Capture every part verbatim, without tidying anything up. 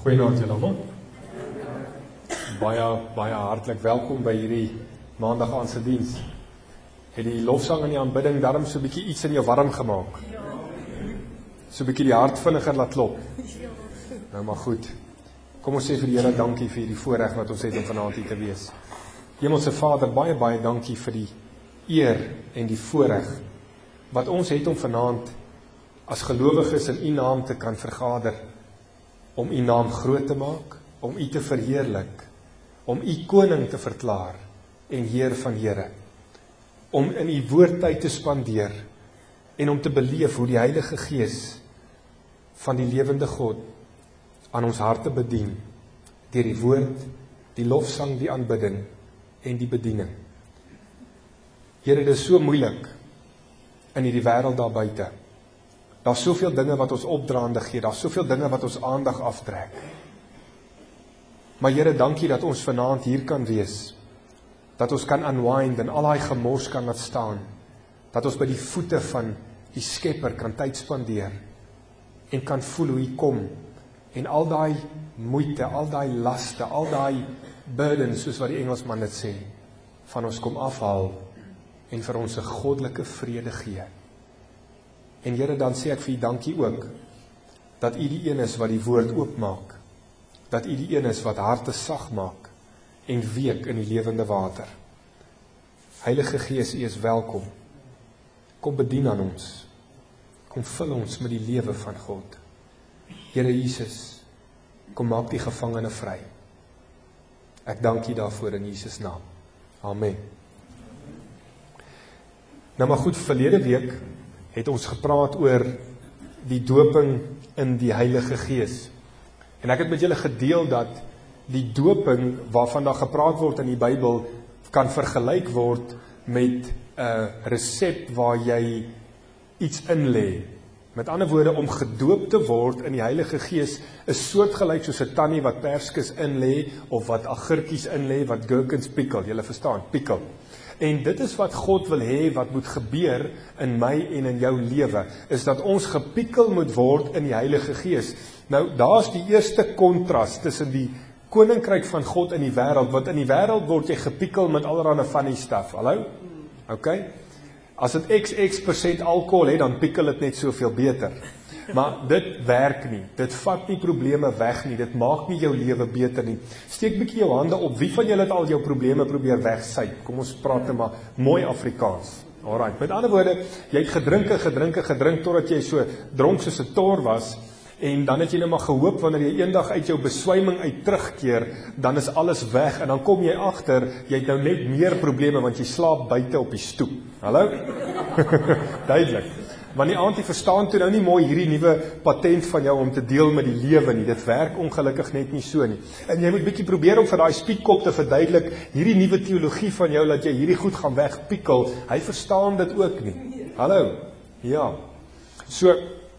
Goeienaand julle almal. Baie, baie hartlik welkom by hierdie maandag aandse diens. Het die lofsang en die aanbidding daarom so 'n bietjie iets in jou warm gemaak? So 'n bietjie die hart vinniger laat klop? Nou maar goed. Kom ons sê vir die Here dankie vir hierdie voorreg wat ons het om vanaand hier te wees. Hemelse Vader, baie, baie dankie vir die eer en die voorreg wat ons het om vanaand as gelowiges in U naam te kan vergader, om U naam groot te maak, om U te verheerlik, om U koning te verklaar en Heer van Here, om in U woord tyd te spandeer en om te beleef hoe die Heilige Gees van die lewende God aan ons harte bedien, deur die woord, die lofsang, die aanbidding en die bediening. Here, dit is so moeilik in hierdie wêreld daar buite. Daar's soveel dinge wat ons opdraande gee, daar's soveel dinge wat ons aandag aftrek. Maar Here, dankie dat ons vanaand hier kan wees, dat ons kan unwind en al daai gemors kan laat staan, dat ons by die voete van die Skepper kan tyd spandeer en kan voel hoe hy kom en al daai moeite, al daai laste, al daai burdens, soos wat die Engelsman dit sê, van ons kom afhaal en vir ons 'n goddelike vrede gee. En Here, dan sê ek vir U dankie ook, dat U die een is wat die woord oopmaak, dat U die een is wat harte sag maak, en week in die lewende water. Heilige Gees, U is welkom. Kom bedien aan ons. Kom vul ons met die lewe van God. Here Jesus, kom maak die gevangene vry. Ek dank U daarvoor in Jesus naam. Amen. Nou maar goed, verlede week het ons gepraat oor die doping in die Heilige Gees. En ek het met julle gedeel dat die doping waarvan daar gepraat word in die Bybel kan vergelyk word met 'n resep waar jy iets inlê. Met ander woorde, om gedoop te word in die Heilige Gees is soortgelyk soos 'n tannie wat perskes inlê of wat agurkies inlê, wat gherkins pikkel, julle verstaan, pikkel. En dit is wat God wil hê wat moet gebeur in my en in jou lewe, is dat ons gepikkel moet word in die Heilige Gees. Nou, daar's die eerste kontras tussen die koninkryk van God in die wêreld, want in die wêreld word jy gepikkel met allerlei funny stuff. Hallo? OK? As dit X X persent alkohol het, dan pikkel dit net soveel beter. Maar dit werk nie. Dit vat nie probleme weg nie. Dit maak nie jou lewe beter nie. Steek bietjie jou hande op. Wie van julle het al jou probleme probeer wegsuip? Kom ons praat net maar mooi Afrikaans. Alright. Met ander woorde, jy het gedrink en gedrink en gedrink totdat jy so dronk soos 'n tor was. En dan het jy nou maar gehoop, wanneer jy eendag uit jou beswyming uit terugkeer, dan is alles weg, en dan kom jy agter, jy het nou net meer probleme, want jy slaap buite op die stoep. Hallo? Duidelik. Want die auntie verstaan toe nou nie mooi hierdie nuwe patent van jou om te deel met die lewe nie. Dit werk ongelukkig net nie so nie. En jy moet bietjie probeer om vir daai spietkop te verduidelik, hierdie nuwe teologie van jou, dat jy hierdie goed gaan wegpikkel, hy verstaan dit ook nie. Hallo? Ja. So,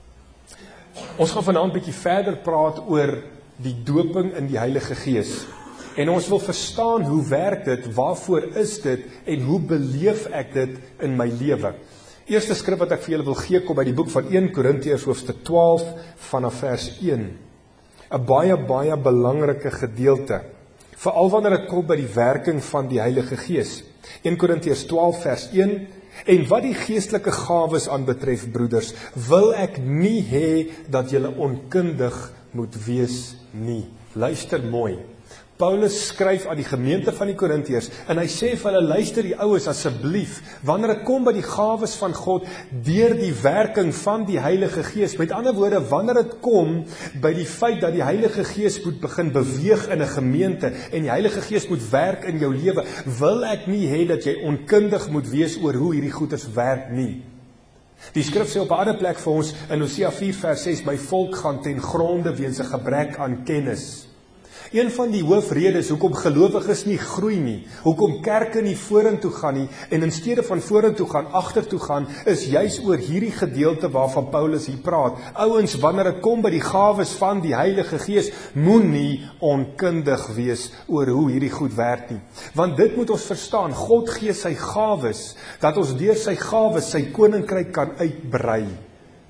ons gaan vanaand bietjie verder praat oor die doping in die Heilige Gees. En ons wil verstaan, hoe werk dit, waarvoor is dit, en hoe beleef ek dit in my lewe. Eerste skrif wat ek vir julle wil gee, kom by die boek van Eerste Korintiërs hoofstuk twaalf vanaf vers een. 'n Baie, baie belangrike gedeelte, veral wanneer dit kom by die werking van die Heilige Gees. Eerste Korintiërs twaalf vers een. En wat die geestelike gawes aanbetref, broeders, wil ek nie hê dat julle onkundig moet wees nie. Luister mooi. Paulus skryf aan die gemeente van die Korintiërs, en hy sê vir hulle, luister die oues asseblief, wanneer dit kom by die gawes van God, deur die werking van die Heilige Gees, met ander woorde, wanneer dit kom by die feit dat die Heilige Gees moet begin beweeg in 'n gemeente, en die Heilige Gees moet werk in jou lewe, wil ek nie hê dat jy onkundig moet wees oor hoe hierdie goeders werk nie. Die skrif sê op 'n ander plek vir ons, in Hosea vier vers ses, my volk gaan ten gronde weens 'n gebrek aan kennis. Een van die hoofredes hoekom gelowiges nie groei nie, hoekom kerke nie vorentoe gaan nie, en in steede van vorentoe gaan, agtertoe gaan, is juis oor hierdie gedeelte waarvan Paulus hier praat. Ouens, wanneer dit kom by die gawes van die Heilige Gees, moenie onkundig wees oor hoe hierdie goed werk nie. Want dit moet ons verstaan, God gee sy gawes, dat ons deur sy gawes sy koninkryk kan uitbrei.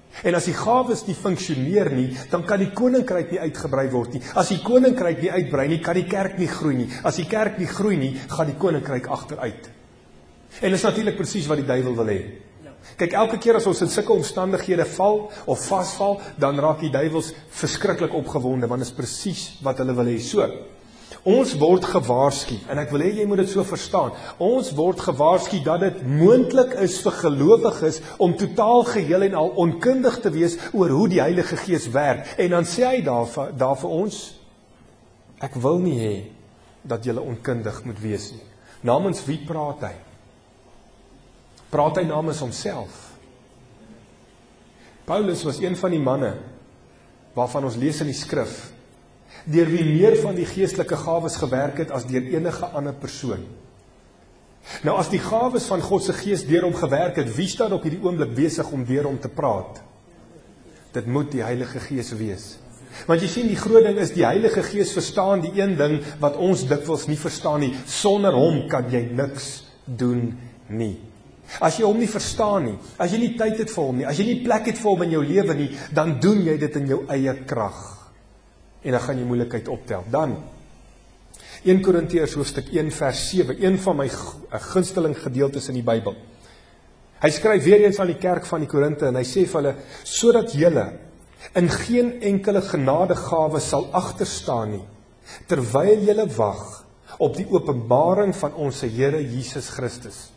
En as die gawes nie funksioneer nie, dan kan die koninkryk nie uitgebrei word nie. As die koninkryk nie uitbrei nie, kan die kerk nie groei nie. As die kerk nie groei nie, gaan die koninkryk agteruit. En dit is natuurlik presies wat die duiwel wil hê. Kyk, elke keer as ons in sulke omstandighede val of vasval, dan raak die duiwels verskriklik opgewonde, want dit is presies wat hulle wil hê. So, ons word gewaarsku, en ek wil hê jy moet dit so verstaan, ons word gewaarsku dat dit moontlik is vir gelowiges om totaal geheel en al onkundig te wees oor hoe die Heilige Gees werk. En dan sê hy daar, daar vir ons, ek wil nie hê dat julle onkundig moet wees nie. Namens wie praat hy? Praat hy namens homself? Paulus was een van die manne waarvan ons lees in die skrif, deur wie meer van die geestelike gawes gewerk het as deur enige ander persoon. Nou as die gawes van God se Gees deur hom gewerk het, wie staan op hierdie oomblik besig om deur hom te praat? Dit moet die Heilige Gees wees. Want jy sien, die groot ding is, die Heilige Gees verstaan die een ding wat ons dikwels nie verstaan nie. Sonder hom kan jy niks doen nie. As jy hom nie verstaan nie, as jy nie tyd het vir hom nie, as jy nie plek het vir hom in jou lewe nie, dan doen jy dit in jou eie krag. En dan gaan jy moeilikheid optel. Dan, Eerste Korintiërs hoofstuk een vers sewe, een van my gunsteling gedeeltes in die Bybel. Hy skryf weer eens aan die kerk van die Korinte en hy sê vir hulle, sodat julle in geen enkele genadegawe sal agterstaan nie, terwyl julle wag op die openbaring van ons Here Jesus Christus.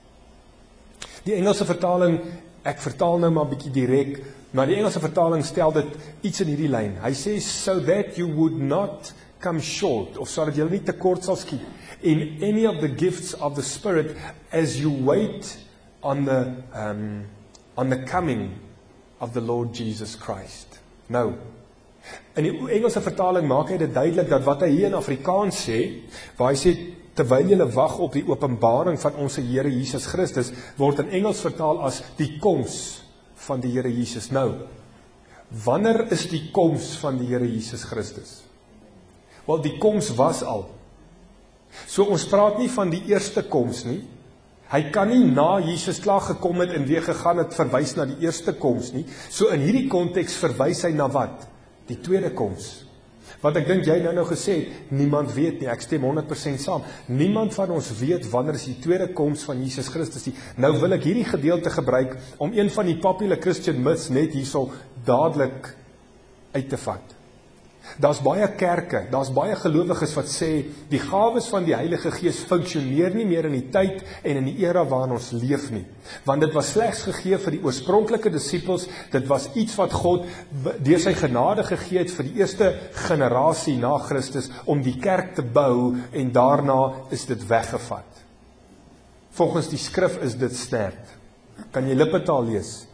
Die Engelse vertaling, ek vertaal nou maar bietjie direk, maar die Engelse vertaling stel dit iets in hierdie lyn. Hy sê, so that you would not come short, of sodat julle nie tekort sal skiet, in any of the gifts of the Spirit, as you wait on the, um, on the coming of the Lord Jesus Christ. Nou, in die Engelse vertaling maak hy dit duidelik, dat wat hy hier in Afrikaans sê, waar hy sê, terwyl julle wag op die openbaring van ons Here Jesus Christus, word in Engels vertaal as die koms van die Here Jesus. Nou, wanneer is die koms van die Here Jesus Christus? Wel, die koms was al. So ons praat nie van die eerste koms nie. Hy kan nie na Jesus klaar gekom het en weer gegaan het verwys na die eerste koms nie. So in hierdie konteks verwys hy na wat? Die tweede koms. Wat ek dink jy nou nou gesê het, niemand weet nie, ek stem honderd persent saam. Niemand van ons weet wanneer is die tweede koms van Jesus Christus nie. Nou wil ek hierdie gedeelte gebruik om een van die popular Christian myths net hierso dadelik uit te vat. Daar's baie kerke, daar's baie gelowiges wat sê, die gawes van die Heilige Gees funksioneer nie meer in die tyd en in die era waarin ons leef nie. Want dit was slegs gegee vir die oorspronklike disippels, dit was iets wat God deur sy genade gegee het vir die eerste generasie na Christus, om die kerk te bou, en daarna is dit weggevat. Volgens die skrif is dit sterk. Kan jy lippetaal lees?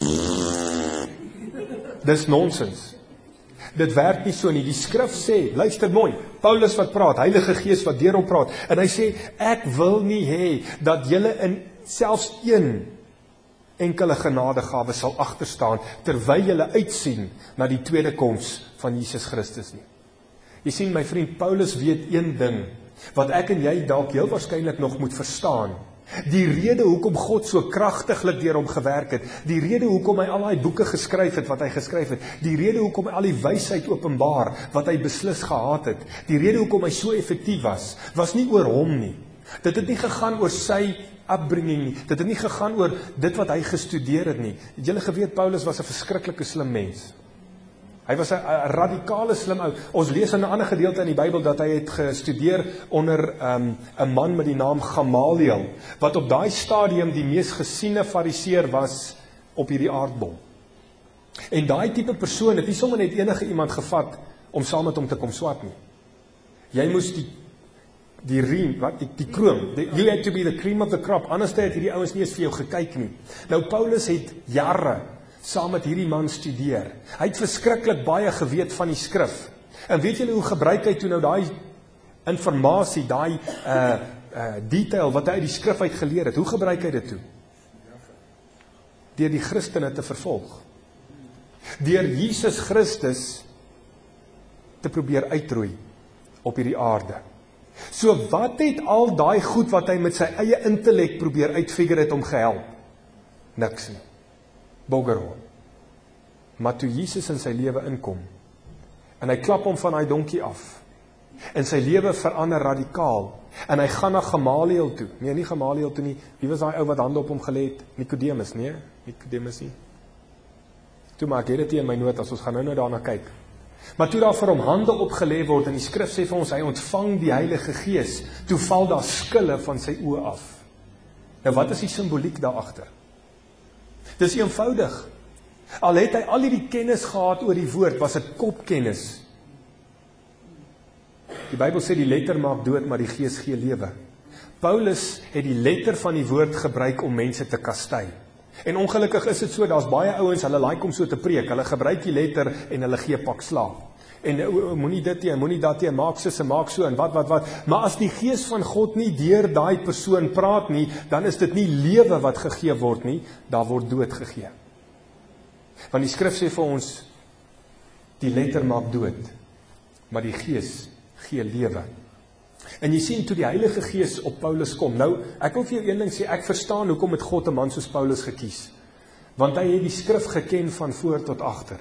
Dis nonsens. Dit werk nie so nie. Die skrif sê, luister mooi, Paulus wat praat, Heilige Gees wat deur hom praat, en hy sê, ek wil nie hê dat julle in selfs een enkele genadegawe sal agterstaan, terwyl julle uitsien na die tweede koms van Jesus Christus nie. Jy sien, my vriend, Paulus weet een ding, wat ek en jy dalk heel waarskynlik nog moet verstaan. Die rede hoekom God so kragtiglik deur hom gewerk het, die rede hoekom hy al die boeke geskryf het wat hy geskryf het, die rede hoekom hy al die wysheid openbaar wat hy beslis gehad het, die rede hoekom hy so effektief was, was nie oor hom nie. Dit het nie gegaan oor sy upbringing nie, dit het nie gegaan oor dit wat hy gestudeer het nie. Het julle geweet, Paulus was 'n verskriklike slim mens. Hy was 'n radikale slim ou. Ons lees in 'n ander gedeelte in die Bybel dat hy het gestudeer onder um, 'n man met die naam Gamaliel, wat op daai stadium die mees gesiene fariseer was op hierdie aardbol. En daai tipe persoon het nie sommer net enige iemand gevat om saam met hom te kom swat nie. Jy moes die die riem, wat die, die kroon, the, you had to be the cream of the crop, anders het hierdie ouens nie eens vir jou gekyk nie. Nou Paulus het jare saam met hierdie man studeer. Hy het verskriklik baie geweet van die skrif. En weet julle hoe gebruik hy toe nou daai informasie, daai uh, uh, detail wat hy uit die skrif uit geleer het, hoe gebruik hy dit toe? Deur die Christene te vervolg. Deur Jesus Christus te probeer uitroei op hierdie aarde. So wat het al daai goed wat hy met sy eie intellek probeer uitfigure het om gehelp? Niks nie. Boggerhol. Maar toe Jesus in sy lewe inkom, en hy klap hom van hy donkie af, en sy lewe verander radikaal, en hy gaan na Gamaliel toe, nee nie Gamaliel toe nie, wie was daai ou wat hande op hom gelê het? Nicodemus, nee, Nicodemus nie. Toe maak ek dit hier in my notas, ons gaan nou nou daarna kyk. Maar toe daar vir hom hande opgelê word, en die skrif sê vir ons, hy ontvang die Heilige Gees, toe val daar skille van sy oë af. Nou wat is die simboliek daar agter? Dis eenvoudig. Al het hy al hierdie kennis gehad oor die woord, was dit kopkennis. Die Bybel sê die letter maak dood, maar die Gees gee lewe. Paulus het die letter van die woord gebruik om mense te kastei. En ongelukkig is dit so, daar's baie ouens, hulle like om so te preek, hulle gebruik die letter en hulle gee pak slaap. En uh, moenie dit nie, moenie dat nie, maak so, se maak so en wat wat wat. Maar as die Gees van God nie deur daai persoon praat nie, dan is dit nie lewe wat gegee word nie, daar word dood gegee. Want die skrif sê vir ons, die letter maak dood, maar die Gees gee lewe. En jy sien, toe die Heilige Gees op Paulus kom, nou, ek wil vir jou een ding sê, ek verstaan hoekom het God 'n man soos Paulus gekies, want hy het die skrif geken van voor tot agter,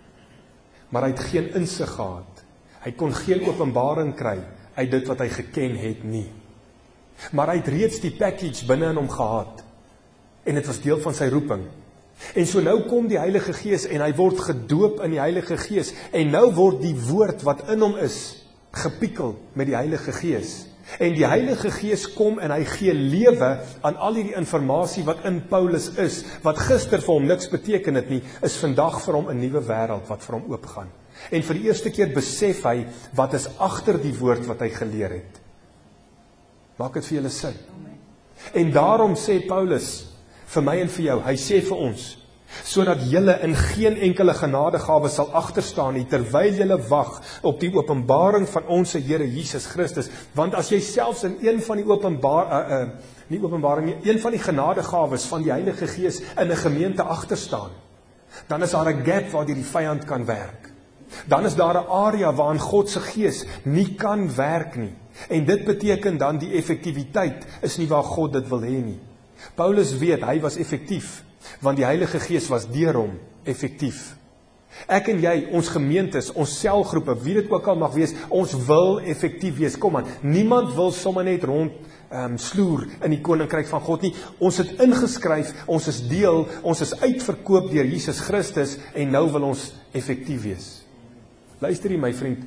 maar hy het geen insig gehad, hy kon geen openbaring kry uit dit wat hy geken het nie, maar hy het reeds die package binne in hom gehad, en dit was deel van sy roeping. En so nou kom die Heilige Gees, en hy word gedoop in die Heilige Gees, en nou word die woord wat in hom is, gepikkel met die Heilige Gees. En die Heilige Gees kom en hy gee lewe aan al die informasie wat in Paulus is, wat gister vir hom niks beteken het nie, is vandag vir hom 'n nuwe wêreld wat vir hom oopgaan. En vir die eerste keer besef hy, wat is agter die woord wat hy geleer het. Maak dit vir julle sin? En daarom sê Paulus, vir my en vir jou, hy sê vir ons, sodat julle in geen enkele genadegawe sal agterstaan nie, terwyl julle wag op die openbaring van ons Here Jesus Christus, want as jy selfs in een van die openbaar, uh, uh, nie openbaring nie, een van die genadegawes van die Heilige Gees in 'n gemeente agterstaan, dan is daar 'n gap waar die vyand kan werk. Dan is daar 'n area waarin God se Gees nie kan werk nie, en dit beteken dan die effektiwiteit is nie waar God dit wil hê nie. Paulus weet, hy was effektief, want die Heilige Gees was deur hom effektief. Ek en jy, ons gemeentes, ons selgroepe, wie dit ook al mag wees, ons wil effektief wees. Kom aan, niemand wil sommer net rond um, sloer in die koninkryk van God nie. Ons het ingeskryf, ons is deel, ons is uitverkoop deur Jesus Christus, en nou wil ons effektief wees. Luister hier my vriend,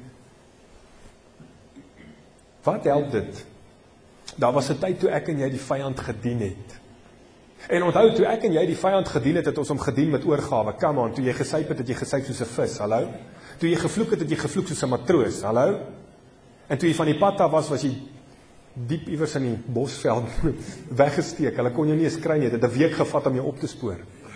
wat help dit? Daar was 'n tyd toe ek en jy die vyand gedien het. En onthou, toe ek en jy die vyand gedien het, het ons hom gedien met oorgawe. Come on, toe jy gesyp het, het jy gesyp soos 'n vis, hallo? Toe jy gevloek het, het jy gevloek soos 'n matroos, hallo? En toe jy van die pad af was, was jy diep iewers in die bosveld weggesteek. Hulle kon jou nie eens kry nie, het het 'n week gevat om jou op te spoor.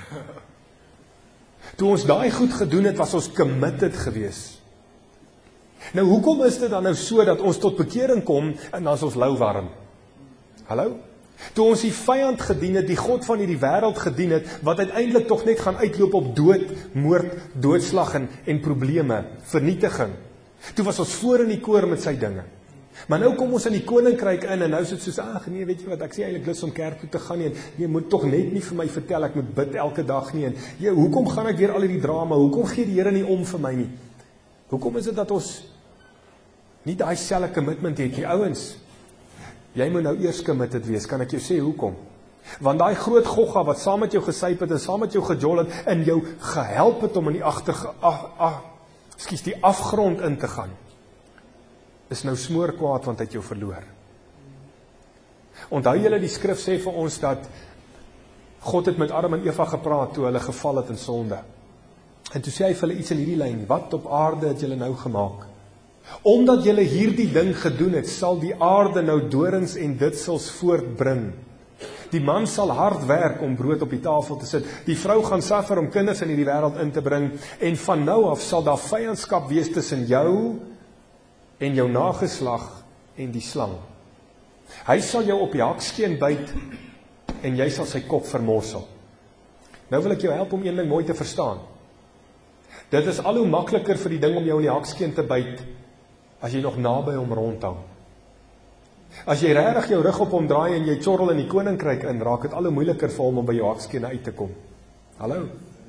Toe ons daai goed gedoen het, was ons committed gewees. Nou, hoekom is dit dan nou so, dat ons tot bekering kom, en dan is ons lauwarm? Hallo? Toe ons die vyand gedien het, die God van hierdie wêreld gedien het, wat uiteindelik tog net gaan uitloop op dood, moord, doodslag en, en probleme, vernietiging. Toe was ons voor in die koor met sy dinge. Maar nou kom ons in die koninkryk in, en nou is dit soos, ag nee, weet jy wat, ek sê eintlik lus om kerk toe te gaan nie, en jy moet tog net nie vir my vertel, ek moet bid elke dag nie, en jy, hoekom gaan ek weer al hierdie drama, hoekom gee die Here nie om vir my nie? Hoekom is dit dat ons nie daai selfe commitment het nie, ouens? Jy moet nou eers committed wees, kan ek jou sê hoekom? Want daai groot gogga wat saam met jou gesyp het en saam met jou gejol het en jou gehelp het om in die agter ag ag skus die afgrond in te gaan, is nou smoor kwaad want hy het jou verloor. Onthou julle, die skrif sê vir ons dat God het met Adam en Eva gepraat toe hulle geval het in sonde. En toe sê hy vir hulle iets in hierdie lyn, wat op aarde het julle nou gemaak? Omdat julle hierdie ding gedoen het, sal die aarde nou dorings en ditsels voortbring. Die man sal hard werk om brood op die tafel te sit. Die vrou gaan suffer om kinders in hierdie wêreld in te bring. En van nou af sal daar vyandskap wees tussen jou en jou nageslag en die slang. Hy sal jou op die hakskeen byt en jy sal sy kop vermorsel. Nou wil ek jou help om een ding mooi te verstaan. Dit is al hoe makliker vir die ding om jou in die hakskeen te byt as jy nog naby hom rondhang. As jy regtig jou rug op hom draai en jy tjorrel in die koninkryk in, raak dit al hoe moeiliker vir hom om by jou hakskene uit te kom. Hallo?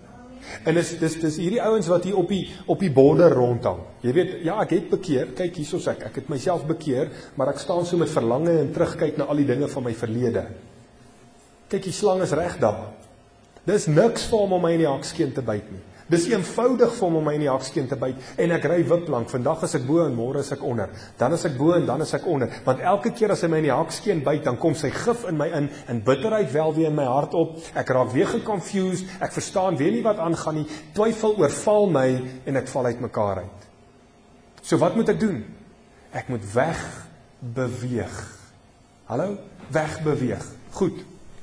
En dis dis dis hierdie ouens wat hier op die op die border rondhang. Jy weet, ja, ek het bekeer, kyk hiersoos ek, ek het myself bekeer, maar ek staan so met verlange en terugkyk na al die dinge van my verlede. Kyk, die slang is reg daar. Dis niks vir hom om my in die hakskeen te byt nie. Dis eenvoudig vir hom om my in die hakskeen te byt, en ek ry wiplank, vandag is ek bo en môre is ek onder, dan is ek bo en dan is ek onder, want elke keer as hy my in die hakskeen byt, dan kom sy gif in my in, en bitterheid wel weer in my hart op, ek raak weer geconfused, ek verstaan weer nie wat aangaan nie, twyfel oorval my, en ek val uit mekaar uit. So wat moet ek doen? Ek moet wegbeweeg. Hallo? Wegbeweeg. Goed.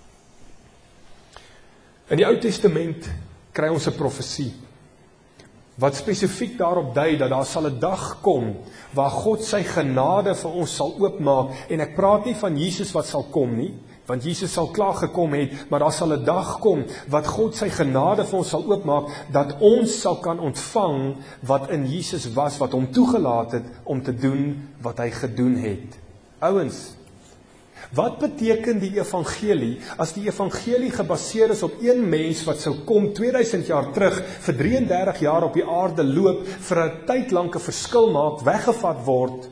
In die Ou Testament kry ons 'n profesie wat spesifiek daarop dui dat daar sal 'n dag kom waar God sy genade vir ons sal oopmaak, en ek praat nie van Jesus wat sal kom nie, want Jesus sal klaar gekom het, maar daar sal 'n dag kom wat God sy genade vir ons sal oopmaak, dat ons sal kan ontvang wat in Jesus was, wat hom toegelaat het om te doen wat hy gedoen het. Ouens, wat beteken die evangelie, as die evangelie gebaseer is op een mens wat sou kom tweeduisend jaar terug, vir drieëndertig jaar op die aarde loop, vir 'n tyd lank 'n verskil maak, weggevat word,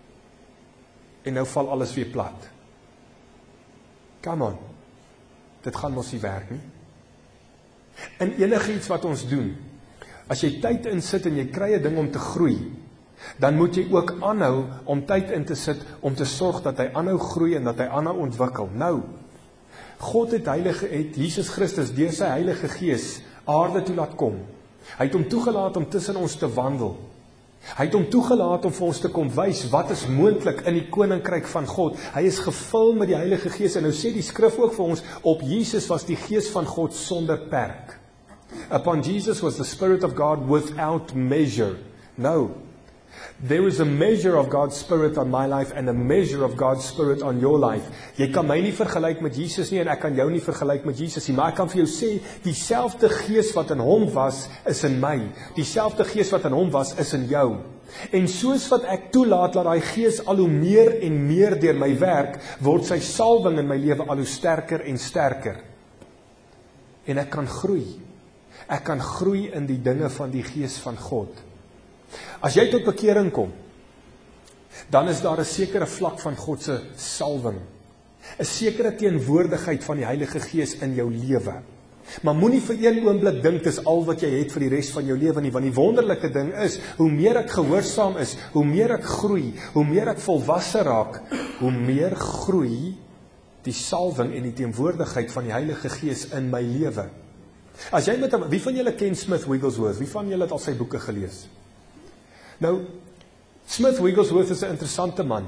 en nou val alles weer plat. Come on, dit gaan mos nie werk nie. In enige iets wat ons doen, as jy tyd insit en jy kry 'n ding om te groei, dan moet jy ook aanhou om tyd in te sit om te sorg dat hy aanhou groei en dat hy aanhou ontwikkel. Nou, God het heilige het Jesus Christus deur sy Heilige Gees aarde toe laat kom. Hy het hom toegelaat om tussen ons te wandel. Hy het hom toegelaat om vir ons te kom wys wat is moontlik in die koninkryk van God. Hy is gevul met die Heilige Gees, en nou sê die skrif ook vir ons, op Jesus was die Gees van God sonder perk. Upon Jesus was the Spirit of God without measure. Nou, there is a measure of God's Spirit on my life and a measure of God's Spirit on your life. Jy kan my nie vergelyk met Jesus nie, en ek kan jou nie vergelyk met Jesus nie, maar ek kan vir jou sê, dieselfde Gees wat in hom was, is in my. Dieselfde Gees wat in hom was, is in jou. En soos wat ek toelaat dat daai Gees al hoe meer en meer deur my werk, word sy salwing in my lewe al hoe sterker en sterker. En ek kan groei. Ek kan groei in die dinge van die Gees van God. As jy tot bekering kom, dan is daar 'n sekere vlak van God se salwing, 'n sekere teenwoordigheid van die Heilige Gees in jou lewe. Maar moenie vir een oomblik dink dis al wat jy het vir die res van jou lewe nie, want die wonderlike ding is, hoe meer ek gehoorsaam is, hoe meer ek groei, hoe meer ek volwasse raak, hoe meer groei die salwing en die teenwoordigheid van die Heilige Gees in my lewe. As jy met hom, wie van julle ken Smith Wigglesworth? Wie van julle het al sy boeke gelees? Nou, Smith Wigglesworth is 'n interessante man.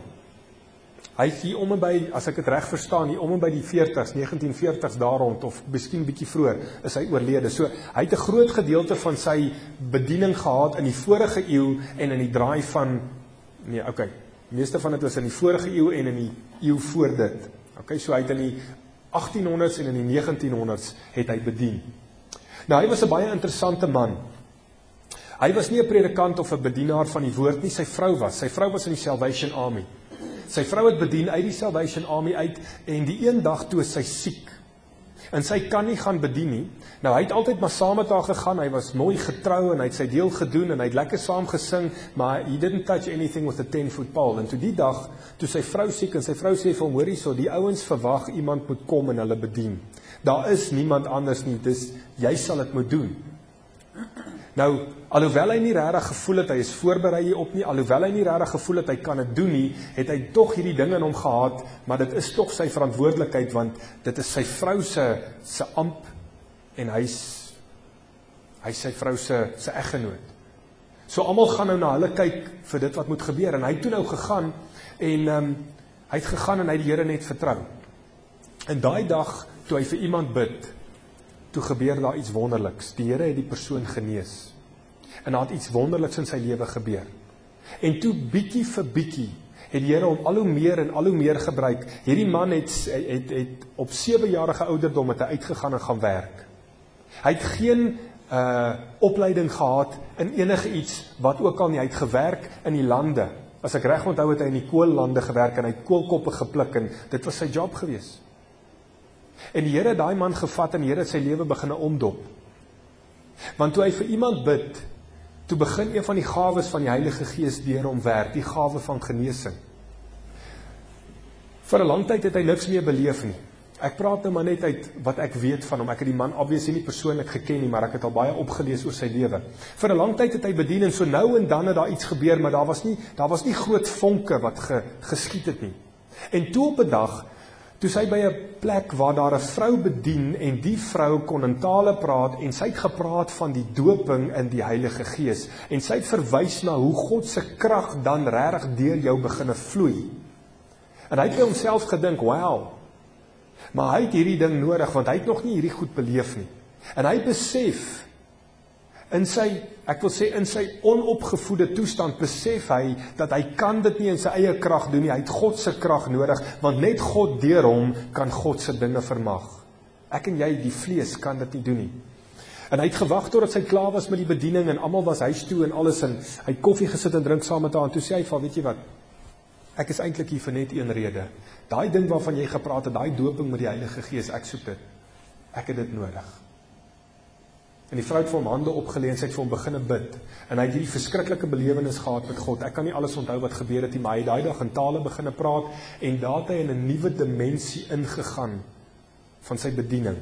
Hy is hier om en by, as ek dit reg verstaan, hier om en by die veertigs, negentien veertigs daar rond, of miskien bietjie vroeër, is hy oorlede. So, hy het 'n groot gedeelte van sy bediening gehad in die vorige eeu en in die draai van, nee, okay, meeste van dit was in die vorige eeu en in die eeu voor dit. Okay, so hy het in die achttienhonderd's en in die negentienhonderd's het hy bedien. Nou, hy was 'n baie interessante man. Hy was nie 'n predikant of 'n bedienaar van die woord nie, sy vrou was. Sy vrou was in die Salvation Army. Sy vrou het bedien uit die Salvation Army uit, en die een dag toe is sy siek. En sy kan nie gaan bedien nie. Nou, hy het altyd maar saam met haar gegaan, hy was mooi getrou, en hy het sy deel gedoen, en hy het lekker saam gesing, maar he didn't touch anything with a ten foot pole. En toe die dag, toe sy vrou siek, en sy vrou sê vir hom, hoorie so, die ouens verwag, iemand moet kom en hulle bedien. Daar is niemand anders nie, dis, jy sal dit moet doen. Nou, alhoewel hy nie regtig gevoel het, hy is voorberei hierop nie, alhoewel hy nie regtig gevoel het, hy kan dit doen nie, het hy tog hierdie ding in hom gehad, maar dit is tog sy verantwoordelikheid, want dit is sy vrou se, se amp, en hy is, hy is sy vrou se, se eggenoot. So almal gaan nou na hulle kyk vir dit wat moet gebeur, en hy het toe nou gegaan, en um, hy het gegaan en hy die Here net vertrou. En daai dag, toe hy vir iemand bid, toe gebeur daar iets wonderliks. Die Here het die persoon genees. En daar het iets wonderliks in sy lewe gebeur. En toe bietjie vir bietjie het die Here hom al hoe meer en al hoe meer gebruik. Hierdie man het, het, het op sewejarige ouderdom het hy uitgegaan en gaan werk. Hy het geen uh, opleiding gehad in enige iets wat ook al nie. Hy het gewerk in die lande. As ek reg onthou het hy in die koollande gewerk en hy het koolkoppe gepluk en dit was sy job gewees. En die Here het daai man gevat en die Here het sy lewe begine omdop. Want toe hy vir iemand bid, toe begin een van die gawes van die Heilige Gees deur hom werk, die gawe van genesing. Vir 'n lang tyd het hy niks meer beleef nie. Ek praat nou maar net uit wat ek weet van hom. Ek het die man obviously nie persoonlik geken nie, maar ek het al baie opgelees oor sy lewe. Vir 'n lang tyd het hy bedien en so nou en dan het daar iets gebeur, maar daar was nie daar was nie groot vonke wat ge, geskiet het nie. En toe op 'n dag, toe sy by 'n plek waar daar 'n vrou bedien en die vrou kon in tale praat en sy het gepraat van die doping in die Heilige Gees en sy het verwys na hoe God se krag dan regtig deur jou beginne vloei. En hy het by homself gedink, wow, maar hy het hierdie ding nodig, want hy het nog nie hierdie goed beleef nie. En hy besef, in sy, ek wil sê, in sy onopgevoede toestand, besef hy, dat hy kan dit nie in sy eie krag doen nie, hy het God se krag nodig, want net God deur hom, kan God se dinge vermag. Ek en jy, die vlees, kan dit nie doen nie. En hy het gewag totdat sy klaar was met die bediening, en almal was huis toe en alles, en hy het koffie gesit en drink saam met haar, en toe sê hy van, weet jy wat, ek is eintlik hier vir net een rede. Daai ding waarvan jy gepraat het, daai doping met die Heilige Gees, ek soek dit. Ek het dit nodig. En die vrou het vir hom hande opgelê en sy het vir hom begine bid. En hy het hierdie verskriklike belewenis gehad met God. Ek kan nie alles onthou wat gebeur het nie, maar hy het daai dag in tale begine praat en daar het hy in 'n nuwe dimensie ingegaan van sy bediening.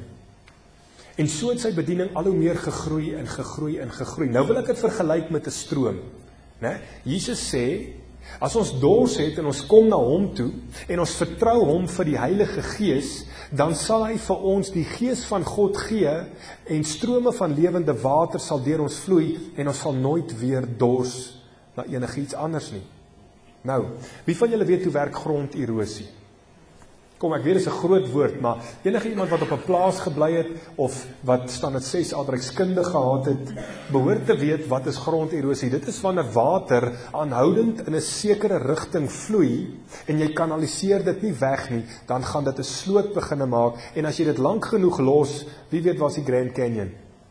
En so het sy bediening al hoe meer gegroei en gegroei en gegroei. Nou wil ek dit vergelyk met 'n stroom, né? Jesus sê, as ons dors het en ons kom na hom toe en ons vertrou hom vir die Heilige Gees, dan sal hy vir ons die Gees van God gee en strome van lewende water sal deur ons vloei en ons sal nooit weer dors na enigiets anders nie. Nou, wie van julle weet hoe werk gronderosie? Kom, ek weet dit is 'n groot woord, maar enige iemand wat op 'n plaas gebly het of wat standaard ses aardrykskunde gehad het, behoort te weet wat is gronderosie. Dit is wanneer water aanhoudend in 'n sekere rigting vloei en jy kanaliseer dit nie weg nie, dan gaan dit 'n sloot begine maak en as jy dit lank genoeg los, wie weet waar is die Grand Canyon?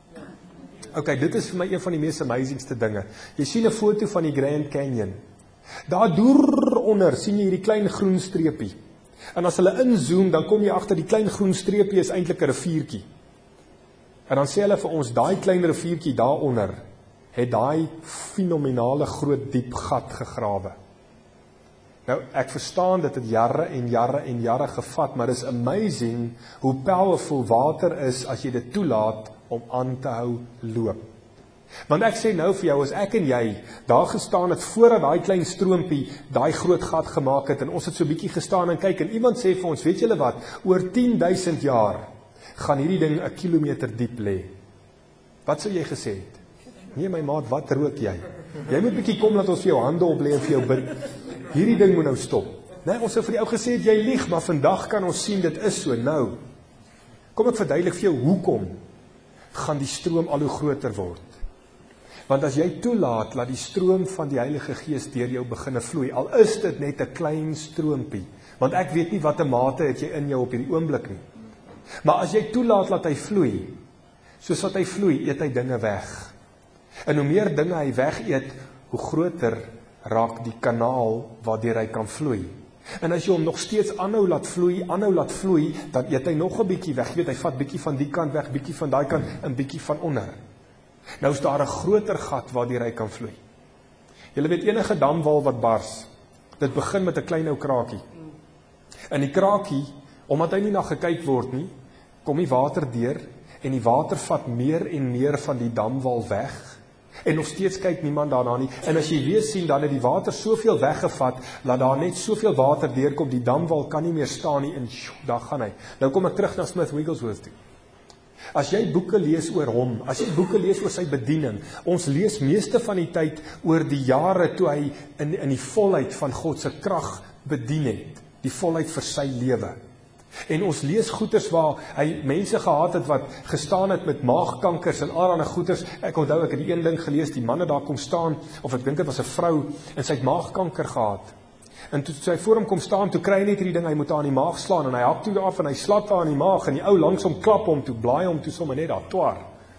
Ok, dit is vir my een van die mees amazingste dinge. Jy sien 'n foto van die Grand Canyon. Daar deur onder sien jy hierdie klein groen streepie. En as hulle inzoom, dan kom jy agter die klein groen streepie is eintlik 'n riviertjie. En dan sê hulle vir ons, daai klein riviertjie daaronder het daai fenominale groot diep gat gegrawe. Nou, ek verstaan dit het jare en jare en jare gevat, maar dit is amazing hoe powerful water is as jy dit toelaat om aan te hou loop. Want ek sê nou vir jou, as ek en jy daar gestaan het voordat daai klein stroompie daai groot gat gemaak het en ons het so bietjie gestaan en kyk en iemand sê vir ons, weet julle wat, oor tien duisend jaar gaan hierdie ding 'n kilometer diep lê. Wat sou jy gesê het? Nee my maat, wat rook jy? Jy moet bietjie kom laat ons vir jou hande oplê en vir jou bid. Hierdie ding moet nou stop. Nee, ons het vir die ou gesê jy lieg, maar vandag kan ons sien dit is so nou. Kom ek verduidelik vir jou hoekom gaan die stroom al hoe groter word. Want as jy toelaat, laat die stroom van die Heilige Gees deur jou beginne vloei, al is dit net 'n klein stroompie, want ek weet nie wat 'n mate het jy in jou op hierdie oomblik nie. Maar as jy toelaat, laat hy vloei, soos wat hy vloei, eet hy dinge weg. En hoe meer dinge hy weg eet, hoe groter raak die kanaal waardeur hy kan vloei. En as jy hom nog steeds aanhou laat vloei, aanhou laat vloei, dan eet hy nog 'n bietjie weg. Jy weet, hy vat bietjie van die kant weg, bietjie van daai kant en bietjie van onder. Nou is daar 'n groter gat waardeur hy kan vloei. Julle weet enige damwal wat bars, dit begin met 'n klein ou kraakie. In die kraakie, omdat hy nie na gekyk word nie, kom die water deur en die water vat meer en meer van die damwal weg. En nog steeds kyk niemand daarna nie. En as jy weer sien, dan het die water soveel weggevat, laat daar net soveel water deurkom, die damwal kan nie meer staan nie, en sjoe, daar gaan hy. Nou kom ek terug na Smith Wigglesworth toe. As jy boeke lees oor hom, as jy boeke lees oor sy bediening, ons lees meeste van die tyd oor die jare toe hy in, in die volheid van God se krag bedien het, die volheid vir sy lewe. En ons lees goeters waar hy mense gehad het wat gestaan het met maagkankers en allerlei goeters. Ek onthou ek het die een ding gelees, die manne daar kom staan, of ek dink dit was 'n vrou, en sy het maagkanker gehad. En toe sy voor hom kom staan, toe kry hy net hierdie ding, hy moet haar in die maag slaan, en hy hap toe af en hy slat haar in die maag, en die ou langs hom klap hom toe, blaai hom toe sommer net daar, twaar.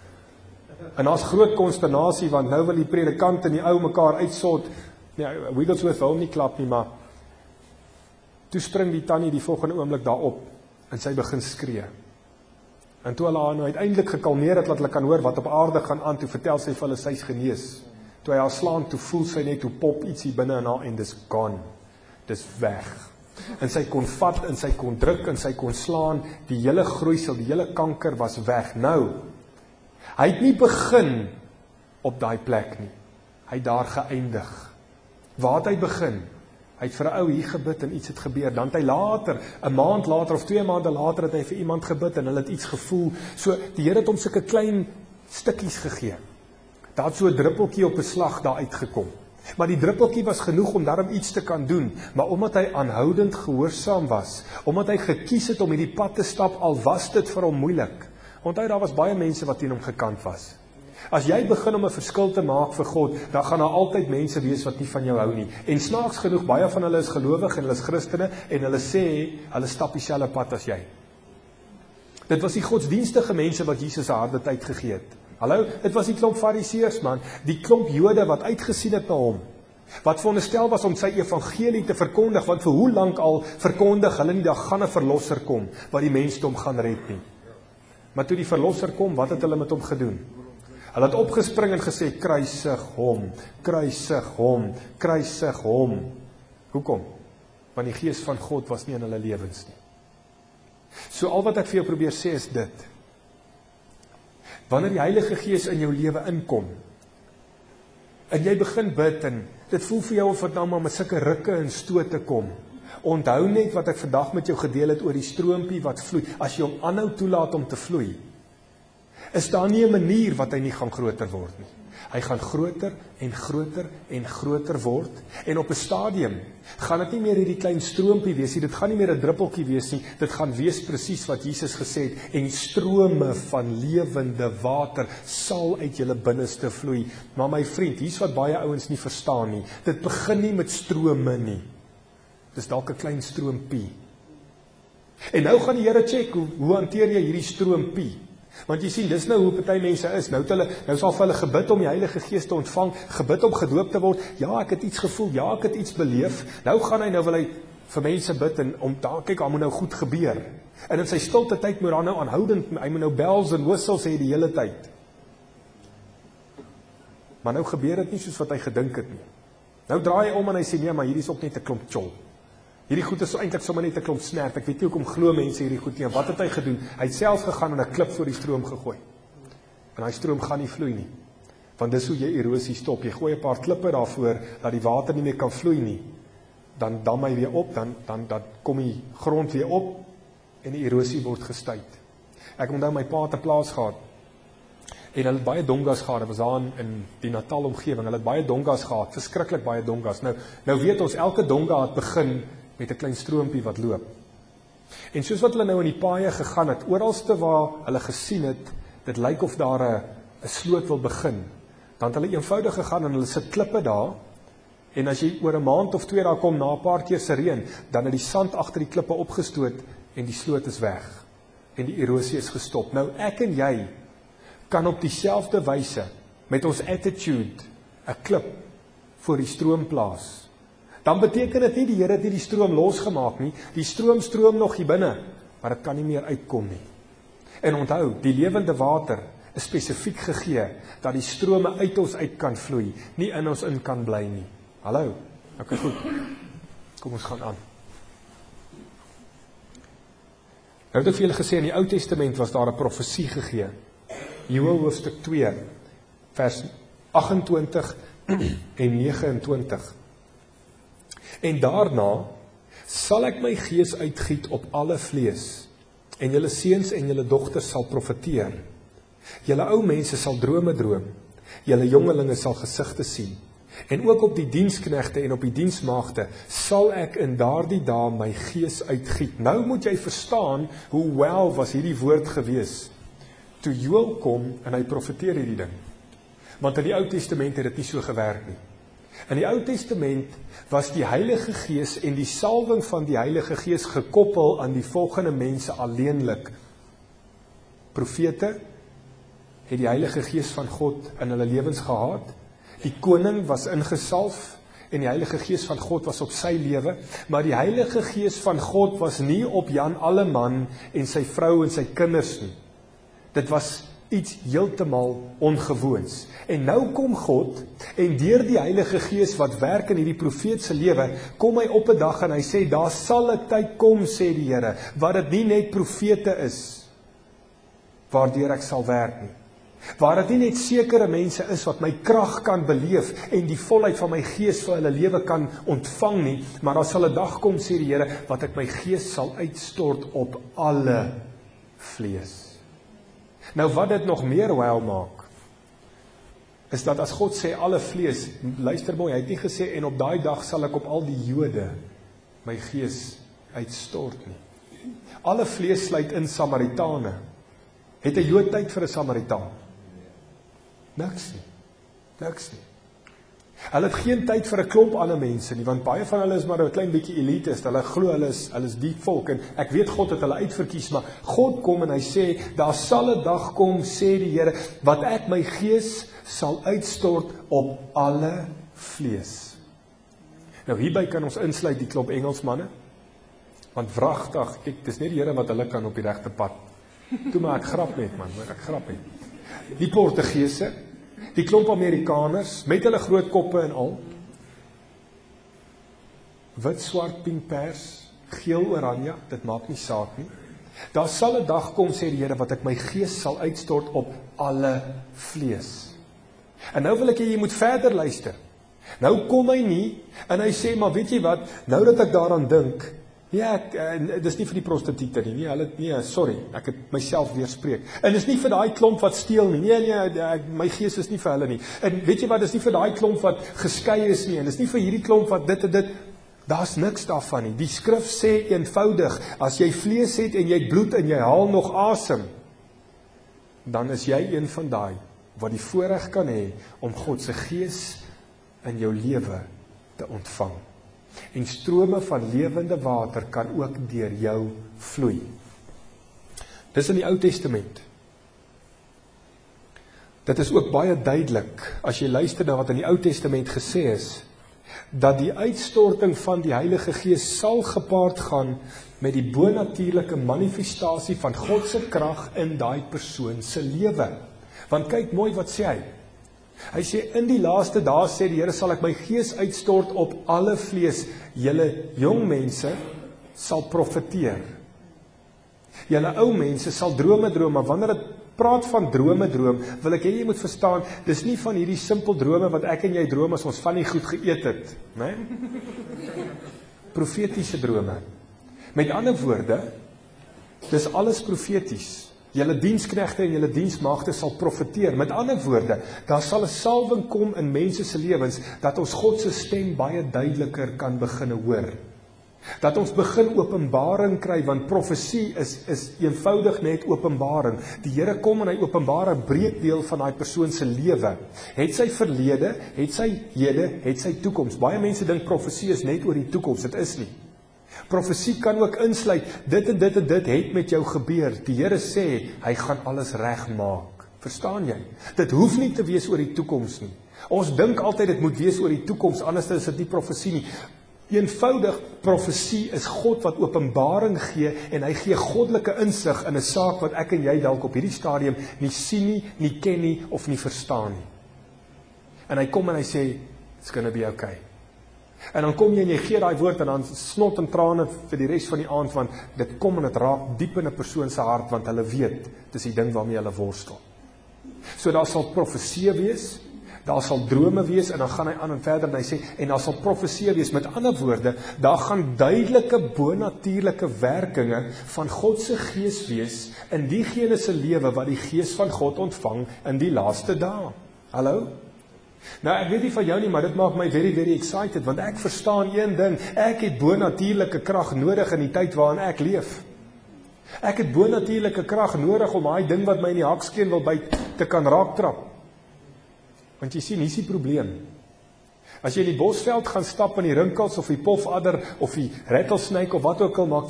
En daar's groot konsternasie, want nou wil die predikant en die ou mekaar uitsort. Nee, Wigglesworth wil hom nie klap nie, maar toe spring die tannie die volgende oomblik daarop, en sy begin skree. En toe hulle haar nou uiteindelik gekalmeer het, dat hulle kan hoor wat op aarde gaan aan, toe vertel sy vir hulle sy's genees. Toe hy haar slaan, toe voel sy net hoe pop iets hier binne in haar en dis gone. Dis weg. En sy kon vat, en sy kon druk, en sy kon slaan, die hele groeisel, die hele kanker was weg. Nou, hy het nie begin op daai plek nie. Hy het daar geëindig. Waar het hy begin? Hy het vir 'n ou hier gebid en iets het gebeur. Dan het hy later, 'n maand later of twee maande later het hy vir iemand gebid en hulle het iets gevoel. So die Here het hom sulke klein stukkies gegee. Daar het so 'n druppeltjie op 'n slag daar uitgekom. Maar die druppeltjie was genoeg om daarom iets te kan doen. Maar omdat hy aanhoudend gehoorsaam was, omdat hy gekies het om hierdie pad te stap, al was dit vir hom moeilik. Onthou, daar was baie mense wat teen hom gekant was. As jy begin om 'n verskil te maak vir God, dan gaan daar altyd mense wees wat nie van jou hou nie. En snaaks genoeg, baie van hulle is gelowig en hulle is Christene en hulle sê, hulle stap dieselfde pad as jy. Dit was die godsdienstige mense wat Jesus 'n harde tyd gegee het. Hallo, dit was die klomp fariseërs man, die klomp Jode wat uitgesien het na hom, wat veronderstel was om sy evangelie te verkondig, want vir hoe lank al verkondig hulle nie, daar gaan 'n verlosser kom, wat die mensdom gaan red nie. Maar toe die verlosser kom, wat het hulle met hom gedoen? Hulle het opgespring en gesê, kruisig hom, kruisig hom, kruisig hom. Hoekom? Want die gees van God was nie in hulle lewens nie. So al wat ek vir jou probeer sê is dit. Wanneer die Heilige Gees in jou lewe inkom, en jy begin bid, en dit voel vir jou of het nou maar met sulke rukke en stote kom, onthou net wat ek vandag met jou gedeel het oor die stroompie wat vloei. As jy hom aanhou toelaat om te vloei, is daar nie 'n manier wat hy nie gaan groter word nie. Hy gaan groter en groter en groter word, en op 'n stadium gaan dit nie meer hierdie klein stroompie wees nie, dit gaan nie meer 'n druppeltjie wees nie, dit gaan wees presies wat Jesus gesê het, en strome van lewende water sal uit julle binneste vloei. Maar my vriend, hier's wat baie ouens nie verstaan nie, dit begin nie met strome nie, dis dalk 'n klein stroompie. En nou gaan die Here check, hoe, hoe hanteer jy hierdie stroompie? Want jy sien, dis nou hoe party mense is, nou het hulle, nou sal vir hulle gebid om die Heilige Gees te ontvang, gebid om gedoop te word, ja, ek het iets gevoel, ja, ek het iets beleef, nou gaan hy, nou wil hy vir mense bid, en om daar, kyk, hy moet nou goed gebeur, en in sy stilte tyd moet hy nou aanhoudend, hy moet nou bells en whistles hê die hele tyd, maar nou gebeur dit nie soos wat hy gedink het nie, nou draai hy om en hy sê, nee, maar hierdie is ook net 'n klomp tjol, hierdie goed is so eintlik sommer net 'n klomp snert. Ek weet nie hoekom glo mense hierdie goed nie. Wat het hy gedoen? Hy het self gegaan en 'n klip voor die stroom gegooi. En daai stroom gaan nie vloei nie. Want dis hoe jy erosie stop. Jy gooi 'n paar klippe daarvoor dat die water nie meer kan vloei nie. Dan dam hy weer op, dan dan dan kom die grond weer op en die erosie word gestuit. Ek onthou my pa het 'n plaas gehad. En hulle het baie dongas gehad. Dit was daar in, in die Natal omgewing. Hulle het baie dongas gehad, verskriklik baie dongas. Nou nou weet ons, elke donga het begin met 'n klein stroompie wat loop. En soos wat hulle nou in die paaie gegaan het, oralste waar hulle gesien het, dit lyk of daar 'n 'n sloot wil begin, dan het hulle eenvoudig gegaan en hulle sit klippe daar, en as jy oor 'n maand of twee daar kom, na 'n paar keer se reën, dan het die sand agter die klippe opgestoot, en die sloot is weg, en die erosie is gestop. Nou ek en jy kan op dieselfde wyse, met ons attitude, 'n klip voor die stroom plaas. Dan beteken dit nie, die Here het nie die stroom losgemaak nie, die stroom stroom nog hier binne, maar dit kan nie meer uitkom nie. En onthou, die lewende water is spesifiek gegee, dat die strome uit ons uit kan vloei, nie in ons in kan bly nie. Hallo, ok goed, kom ons gaan aan. Nou het ek vir julle gesê, in die Ou Testament was daar 'n profesie gegee, Joël hoofstuk twee, vers agt en twintig en nege en twintig. En daarna sal ek my gees uitgiet op alle vlees, en julle seuns en julle dogters sal profeteer. Julle ou mense sal drome droom, julle jongelinge sal gesigte sien, en ook op die diensknegte en op die diensmaagde sal ek in daardie dae my gees uitgiet. Nou moet jy verstaan hoe wel was hierdie woord gewees toe Joël kom en hy profeteer hierdie ding. Want in die Ou Testament het dit nie so gewerk nie. In die Ou Testament was die Heilige Gees en die salwing van die Heilige Gees gekoppel aan die volgende mense alleenlik. Profete het die Heilige Gees van God in hulle lewens gehad. Die koning was ingesalf en die Heilige Gees van God was op sy lewe, maar die Heilige Gees van God was nie op Jan Alleman en sy vrou en sy kinders nie. Dit was iets heeltemal ongewoons. En nou kom God, en deur die Heilige Gees wat werk in hierdie profeet se lewe, kom hy op 'n dag en hy sê, daar sal 'n tyd kom, sê die Here, wat dit nie net profete is, waardeur ek sal werk nie. Waar dit nie net sekere mense is wat my krag kan beleef en die volheid van my gees vir hulle lewe kan ontvang nie, maar daar sal 'n dag kom, sê die Here, wat ek my gees sal uitstort op alle vlees. Nou wat dit nog meer wel maak, is dat as God sê alle vlees, luister mooi, hy het nie gesê, en op daai dag sal ek op al die Jode my gees uitstort nie. Alle vlees sluit in Samaritane. Het 'n Jood tyd vir 'n Samaritaan? Niks nie. Niks nie. Hulle het geen tyd vir 'n klomp ander mense nie, want baie van hulle is maar 'n klein bietjie elitist. Hulle glo hulle is hulle is die volk en ek weet God het hulle uitverkies, maar God kom en hy sê, daar sal 'n dag kom, sê die Here, wat ek my gees sal uitstort op alle vlees. Nou hierby kan ons insluit die klomp Engelsmanne, want wragtig, kyk, dis net die Here wat hulle kan op die regte pad. Toe maar ek grap net man, ek grap net. Die Portugese, die klomp Amerikaners, met hulle groot koppe en al, wit, swart, pink, pers, geel, oranje, dit maak nie saak nie. Daar sal 'n dag kom, sê die Here, wat ek my gees sal uitstort op alle vlees. En nou wil ek jy moet verder luister. Nou kom hy nie, en hy sê, maar weet jy wat, nou dat ek daaraan dink, ja, ek, uh, dis nie vir die prostituie nie, nee, hulle, nee, sorry, ek het myself weerspreek. En dis nie vir daai klomp wat steel nie, nee, nee, ek, my gees is nie vir hulle nie. En weet jy wat, dis nie vir daai klomp wat geskei is nie, en dis nie vir hierdie klomp wat dit en dit, daar's niks daarvan nie. Die skrif sê eenvoudig, as jy vlees het en jy het bloed en jy haal nog asem, dan is jy een van daai, wat die voorreg kan hê, om God se gees in jou lewe te ontvang. En strome van lewende water kan ook deur jou vloei. Dis in die Ou Testament. Dit is ook baie duidelik, as jy luister na wat in die Ou Testament gesê is, dat die uitstorting van die Heilige Gees sal gepaard gaan met die bonatuurlike manifestasie van God se krag in daai persoon se lewe. Want kyk mooi wat sê hy. Hy sê, in die laaste dae, sê die Here, sal ek my gees uitstort op alle vlees. Julle jong mense sal profeteer. Julle ou mense sal drome droom, maar wanneer dit praat van drome droom, wil ek hê jy moet verstaan, dis nie van hierdie simpel drome wat ek en jy droom as ons van die goed geëet het, né? Profetiese drome. Met ander woorde, dis alles profeties. Julle diensknegte en julle diensmaagde sal profeteer. Met ander woorde, daar sal 'n salwing kom in mense se lewens, dat ons God se stem baie duideliker kan begin hoor. Dat ons begin openbaring kry, want profesie is, is eenvoudig net openbaring. Die Here kom en hy openbaar 'n breekdeel van daai persoon se lewe. Het sy verlede, het sy hede, het sy toekoms. Baie mense dink profesie is net oor die toekoms, dit is nie. Profesie kan ook insluit, dit en dit en dit het met jou gebeur. Die Here sê, hy gaan alles regmaak. Verstaan jy? Dit hoef nie te wees oor die toekoms nie. Ons dink altyd dit moet wees oor die toekoms, anders is dit nie profesie nie. Eenvoudig, profesie is God wat openbaring gee, en hy gee goddelike insig in 'n saak wat ek en jy dalk op hierdie stadium nie sien nie, nie ken nie, of nie verstaan nie. En hy kom en hy sê, it's gonna be okay. En dan kom jy en jy gee daai woord, en dan snot en trane vir die res van die aand, want dit kom en dit raak diep in 'n persoon se hart, want hulle weet, dis die ding waarmee hulle worstel. So daar sal profesie wees, daar sal drome wees, en dan gaan hy aan en verder, en hy sê, en daar sal profesie wees, met ander woorde, daar gaan duidelike bonatuurlike werkinge van God se gees wees, in diegene se lewe, wat die gees van God ontvang, in die laaste dae. Hallo? Nou, ek weet nie van jou nie, maar dit maak my very, very excited, want ek verstaan een ding, ek het bonatuurlike krag nodig in die tyd waarin ek leef. Ek het bonatuurlike krag nodig om daai ding wat my in die hakskeen wil byt, te kan raaktrap. Want jy sien, hier is die probleem. As jy in die bosveld gaan stap in die rinkels, of die pofadder, of die rattlesnake, of wat ook al maak,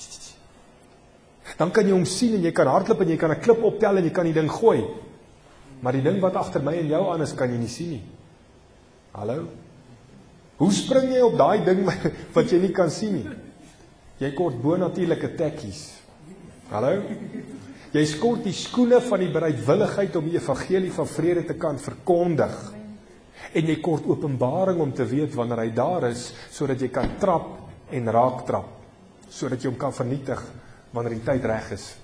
dan kan jy hom sien, en jy kan hardloop, en jy kan 'n klip optel, en jy kan die ding gooi. Maar die ding wat agter my en jou aan is, kan jy nie sien nie. Hallo? Hoe spring jy op daai ding wat jy nie kan sien nie? Jy kort bonatuurlike tekkies. Hallo? Jy skort die skoene van die bereidwilligheid om die evangelie van vrede te kan verkondig. En jy kort openbaring om te weet wanneer hy daar is, sodat jy kan trap en raak trap, sodat jy hom kan vernietig wanneer die tyd reg is.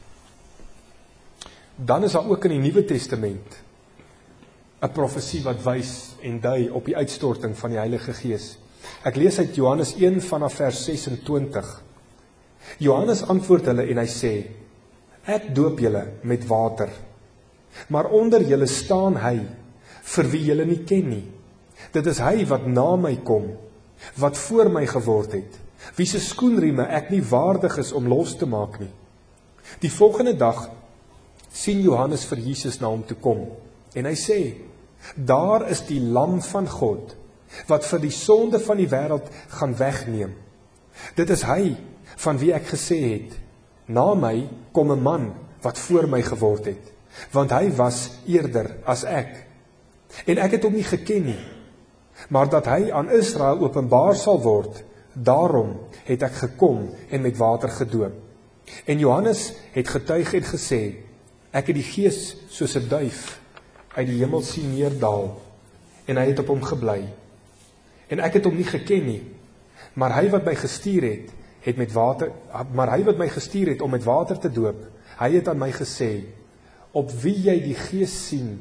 Dan is daar ook in die Nuwe Testament 'n profesie wat wys en dui op die uitstorting van die Heilige Gees. Ek lees uit Johannes een vanaf vers sesentwintig. Johannes antwoord hulle en hy sê, ek doop julle met water, maar onder julle staan hy, vir wie julle nie ken nie. Dit is hy wat na my kom, wat voor my geword het, wie se skoenrieme ek nie waardig is om los te maak nie. Die volgende dag sien Johannes vir Jesus na hom toe kom, en hy sê, daar is die lam van God, wat vir die sonde van die wêreld gaan wegneem. Dit is hy, van wie ek gesê het, na my kom 'n man, wat voor my geword het, want hy was eerder as ek. En ek het hom nie geken nie, maar dat hy aan Israel openbaar sal word, daarom het ek gekom en met water gedoop. En Johannes het getuig en gesê, ek het die Gees soos 'n duif uit die hemel sien neerdal, en hy het op hom gebly. En ek het hom nie geken nie, maar hy wat my gestuur het, het met water, maar hy wat my gestuur het om met water te doop, hy het aan my gesê, op wie jy die Gees sien,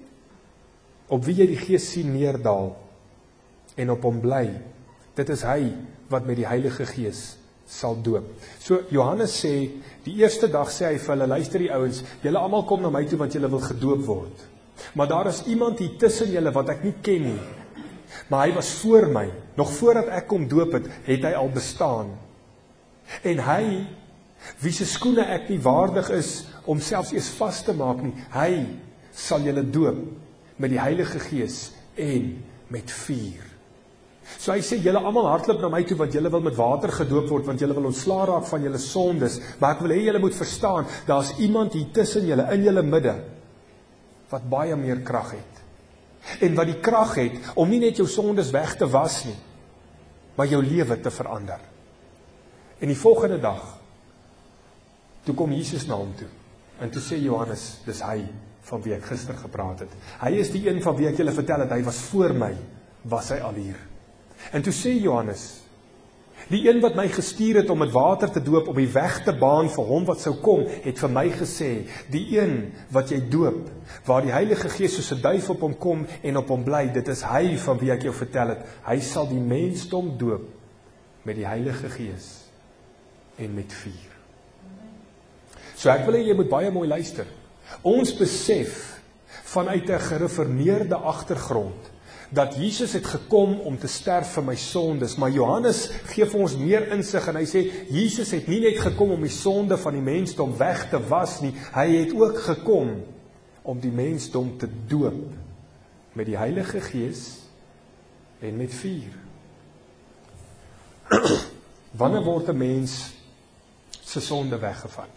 op wie jy die Gees sien neerdal, en op hom bly, dit is hy wat met die Heilige Gees sal doop. So Johannes sê, die eerste dag sê hy vir hulle, luister die ouens, julle almal kom na my toe want julle wil gedoop word. Maar daar is iemand hier tussen julle wat ek nie ken nie. Maar hy was voor my, nog voordat ek kom doop het, het hy al bestaan. En hy, wie se skoene ek nie waardig is om selfs eers vas te maak nie, hy sal julle doop met die Heilige Gees en met vuur. So hy sê, julle almal hardloop na my toe, want julle wil met water gedoop word, want julle wil ontslaa raak van julle sondes, maar ek wil hê julle moet verstaan, daar is iemand hier tussen julle, in julle midde, wat baie meer krag het. En wat die krag het, om nie net jou sondes weg te was nie, maar jou lewe te verander. En die volgende dag, toe kom Jesus na hom toe, en toe sê Johannes, dis hy, van wie ek gister gepraat het. Hy is die een van wie ek julle vertel het, hy was voor my, was hy al hier. En toe sê Johannes, die een wat my gestuur het om met water te doop, om die weg te baan vir hom wat sou kom, het vir my gesê, die een wat jy doop, waar die Heilige Gees soos 'n duif op hom kom en op hom bly, dit is hy van wie ek jou vertel het, hy sal die mensdom doop met die Heilige Gees en met vuur. So ek wil hê jy moet baie mooi luister. Ons besef vanuit 'n gereformeerde agtergrond dat Jesus het gekom om te sterf vir my sondes, maar Johannes gee vir ons meer insig en hy sê, Jesus het nie net gekom om die sonde van die mensdom weg te was nie, hy het ook gekom om die mensdom te doop met die Heilige Gees en met vuur. Wanneer word 'n mens se sonde weggevat?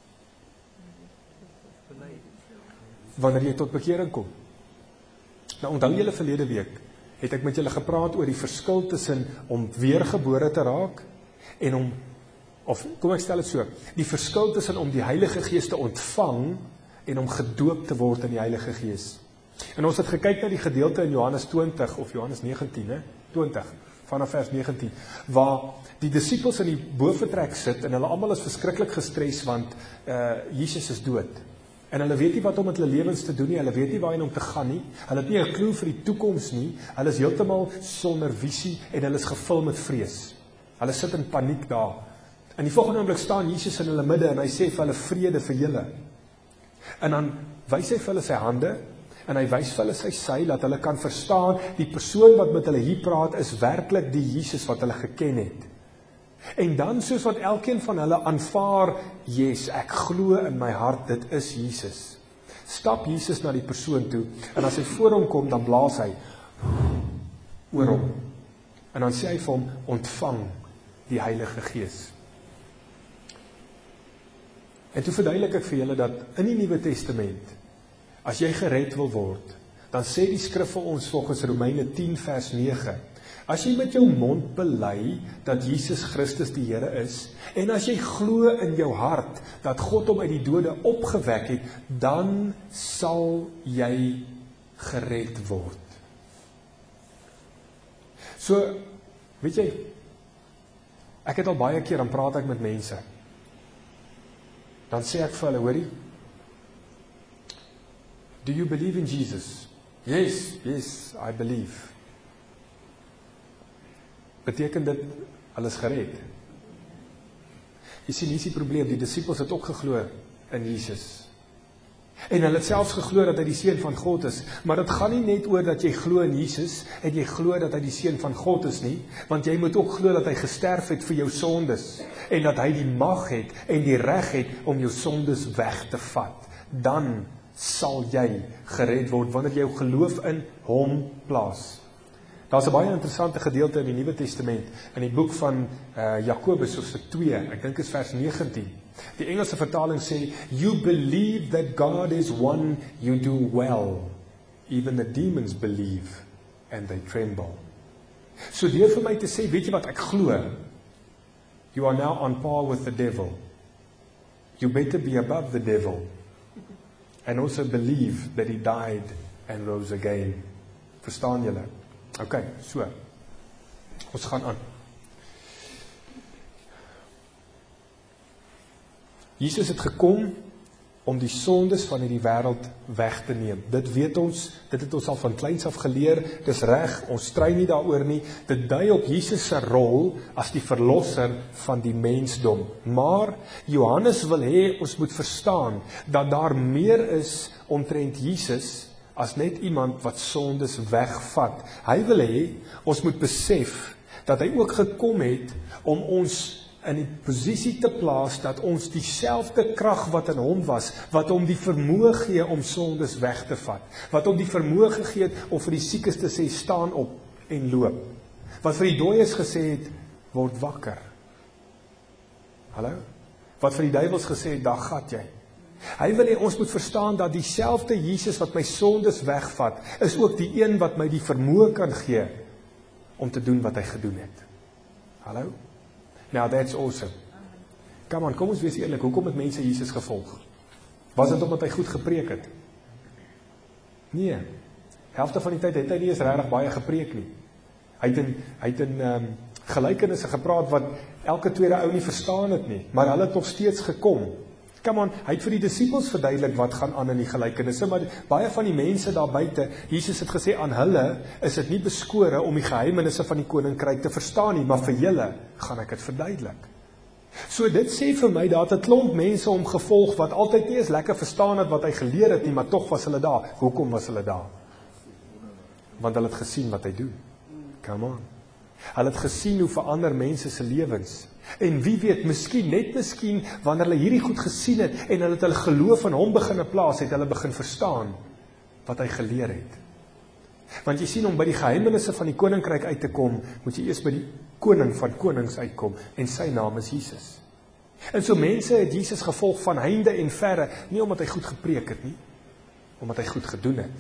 Wanneer jy tot bekering kom. Nou onthou julle verlede week, het ek met julle gepraat oor die verskil tussen om weergebore te raak, en om, of kom ek stel het so, die verskil tussen om die Heilige Gees te ontvang, en om gedoop te word in die Heilige Gees. En ons het gekyk na die gedeelte in Johannes twintig, of Johannes negentien, he? twintig, vanaf vers negentien, waar die disippels in die boventrek sit, en hulle almal is verskriklik gestres, want uh, Jesus is dood. En hulle weet nie wat om met hulle lewens te doen nie, hulle weet nie waarheen om te gaan nie, hulle het nie 'n klou vir die toekoms nie, hulle is heeltemal sonder visie, en hulle is gevul met vrees. Hulle sit in paniek daar. In die volgende oomblik staan Jesus in hulle midde, en hy sê vir hulle, vrede vir julle. En dan wys hy vir hulle sy hande, en hy wys vir hulle sy sy, dat hulle kan verstaan, die persoon wat met hulle hier praat, is werklik die Jesus wat hulle geken het. En dan soos wat elkeen van hulle aanvaar, yes, ek glo in my hart, dit is Jesus. Stap Jesus na die persoon toe, en as hy voor hom kom, dan blaas hy oor hom. En dan sê hy vir hom, ontvang die Heilige Gees. En toe verduidelik ek vir julle dat in die Nuwe Testament, as jy gered wil word, dan sê die skrif vir ons volgens Romeine tien vers nege, As jy met jou mond bely dat Jesus Christus die Here is, en as jy glo in jou hart dat God hom uit die dode opgewek het, dan sal jy gered word. So, weet jy, ek het al baie keer, dan praat ek met mense, dan sê ek vir hulle, hoorie, do you believe in Jesus? Yes, yes, I believe. Beteken dit, hulle is gered? Jy sien, hier is die probleem, die disippels het ook geglo in Jesus. En hulle het selfs geglo dat hy die seun van God is, maar dit gaan nie net oor dat jy glo in Jesus, en jy glo dat hy die seun van God is nie, want jy moet ook glo dat hy gesterf het vir jou sondes, en dat hy die mag het, en die reg het, om jou sondes weg te vat. Dan sal jy gered word, wanneer jy jou geloof in hom plaas. Daar is 'n baie interessante gedeelte in die Nuwe Testament, in die boek van uh, Jakobus, hoofstuk twee, ek dink is vers negentien. Die Engelse vertaling sê, you believe that God is one, you do well. Even the demons believe, and they tremble. So deur vir my te sê, weet jy wat, ek glo, you are now on par with the devil. You better be above the devil. And also believe that he died and rose again. Verstaan julle? Ok, so. Ons gaan aan. Jesus het gekom om die sondes van hierdie wêreld weg te neem. Dit weet ons, dit het ons al van kleins af geleer, dis reg, ons stry nie daaroor nie. Dit dui op Jesus se rol as die verlosser van die mensdom. Maar Johannes wil hê ons moet verstaan dat daar meer is omtrent Jesus as net iemand wat sondes wegvat. Hy wil hê ons moet besef dat hy ook gekom het om ons in die posisie te plaas dat ons dieselfde krag wat in hom was, wat hom die vermoë gee om sondes weg te vat, wat hom die vermoë gegee het om vir die siekes te sê, staan op en loop, wat vir die dooies gesê het, word wakker. Hallo? Wat vir die duiwels gesê het, daar gat jy. Hy wil hê ons moet verstaan dat dieselfde Jesus wat my sondes wegvat, is ook die een wat my die vermoë kan gee om te doen wat hy gedoen het. Hallo? Now that's awesome. Come on, kom ons wees eerlik, hoekom het mense Jesus gevolg? Was dit omdat hy goed gepreek het? Nee, helfte van die tyd het hy nie eens regtig baie gepreek nie. Hy het in, hy het in um, gelykenisse gepraat wat elke tweede ou nie verstaan het nie, maar hulle het nog steeds gekom. Come on, hy het vir die disippels verduidelik wat gaan aan in die gelykenisse, maar baie van die mense daar buite, Jesus het gesê aan hulle, is dit nie beskore om die geheimenisse van die koninkryk te verstaan nie, maar vir julle gaan ek dit verduidelik. So dit sê vir my, dat 'n klomp mense om gevolg, wat altyd nie eens lekker verstaan het wat hy geleer het nie, maar tog was hulle daar. Hoekom was hulle daar? Want hulle het gesien wat hy doen. Come on. Hulle het gesien hoe verander mense se lewens. En wie weet, miskien, net miskien, wanneer hulle hierdie goed gesien het, en hulle het hulle geloof in hom begin plaas, het hulle begin verstaan wat hy geleer het. Want jy sien, om by die geheimenisse van die koninkryk uit te kom, moet jy eers by die koning van konings uitkom, en sy naam is Jesus. En so mense het Jesus gevolg van heinde en verre, nie omdat hy goed gepreek het nie, omdat hy goed gedoen het.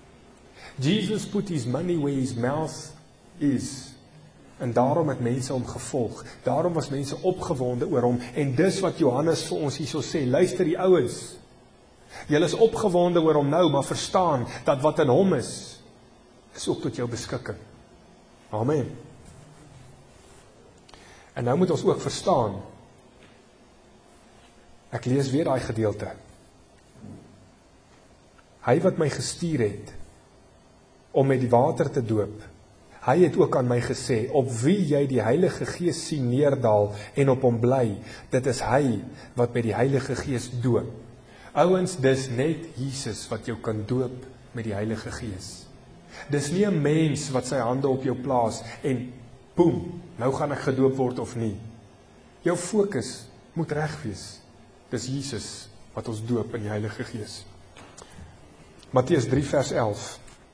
Jesus put his money where his mouth is. En daarom het mense hom gevolg. Daarom was mense opgewonde oor hom. En dis wat Johannes vir ons hierso sê. Luister die ouens. Julle is opgewonde oor hom nou, maar verstaan dat wat in hom is, is ook tot jou beskikking. Amen. En nou moet ons ook verstaan. Ek lees weer daai gedeelte. Hy wat my gestuur het om met die water te doop, hy het ook aan my gesê, op wie jy die Heilige Gees sien neerdal en op hom bly, dit is hy wat met die Heilige Gees doop. Ouens, dis net Jesus wat jou kan doop met die Heilige Gees. Dis nie 'n mens wat sy hande op jou plaas en boem, nou gaan ek gedoop word of nie. Jou fokus moet reg wees. Dis Jesus wat ons doop in die Heilige Gees. Matteus drie vers elf.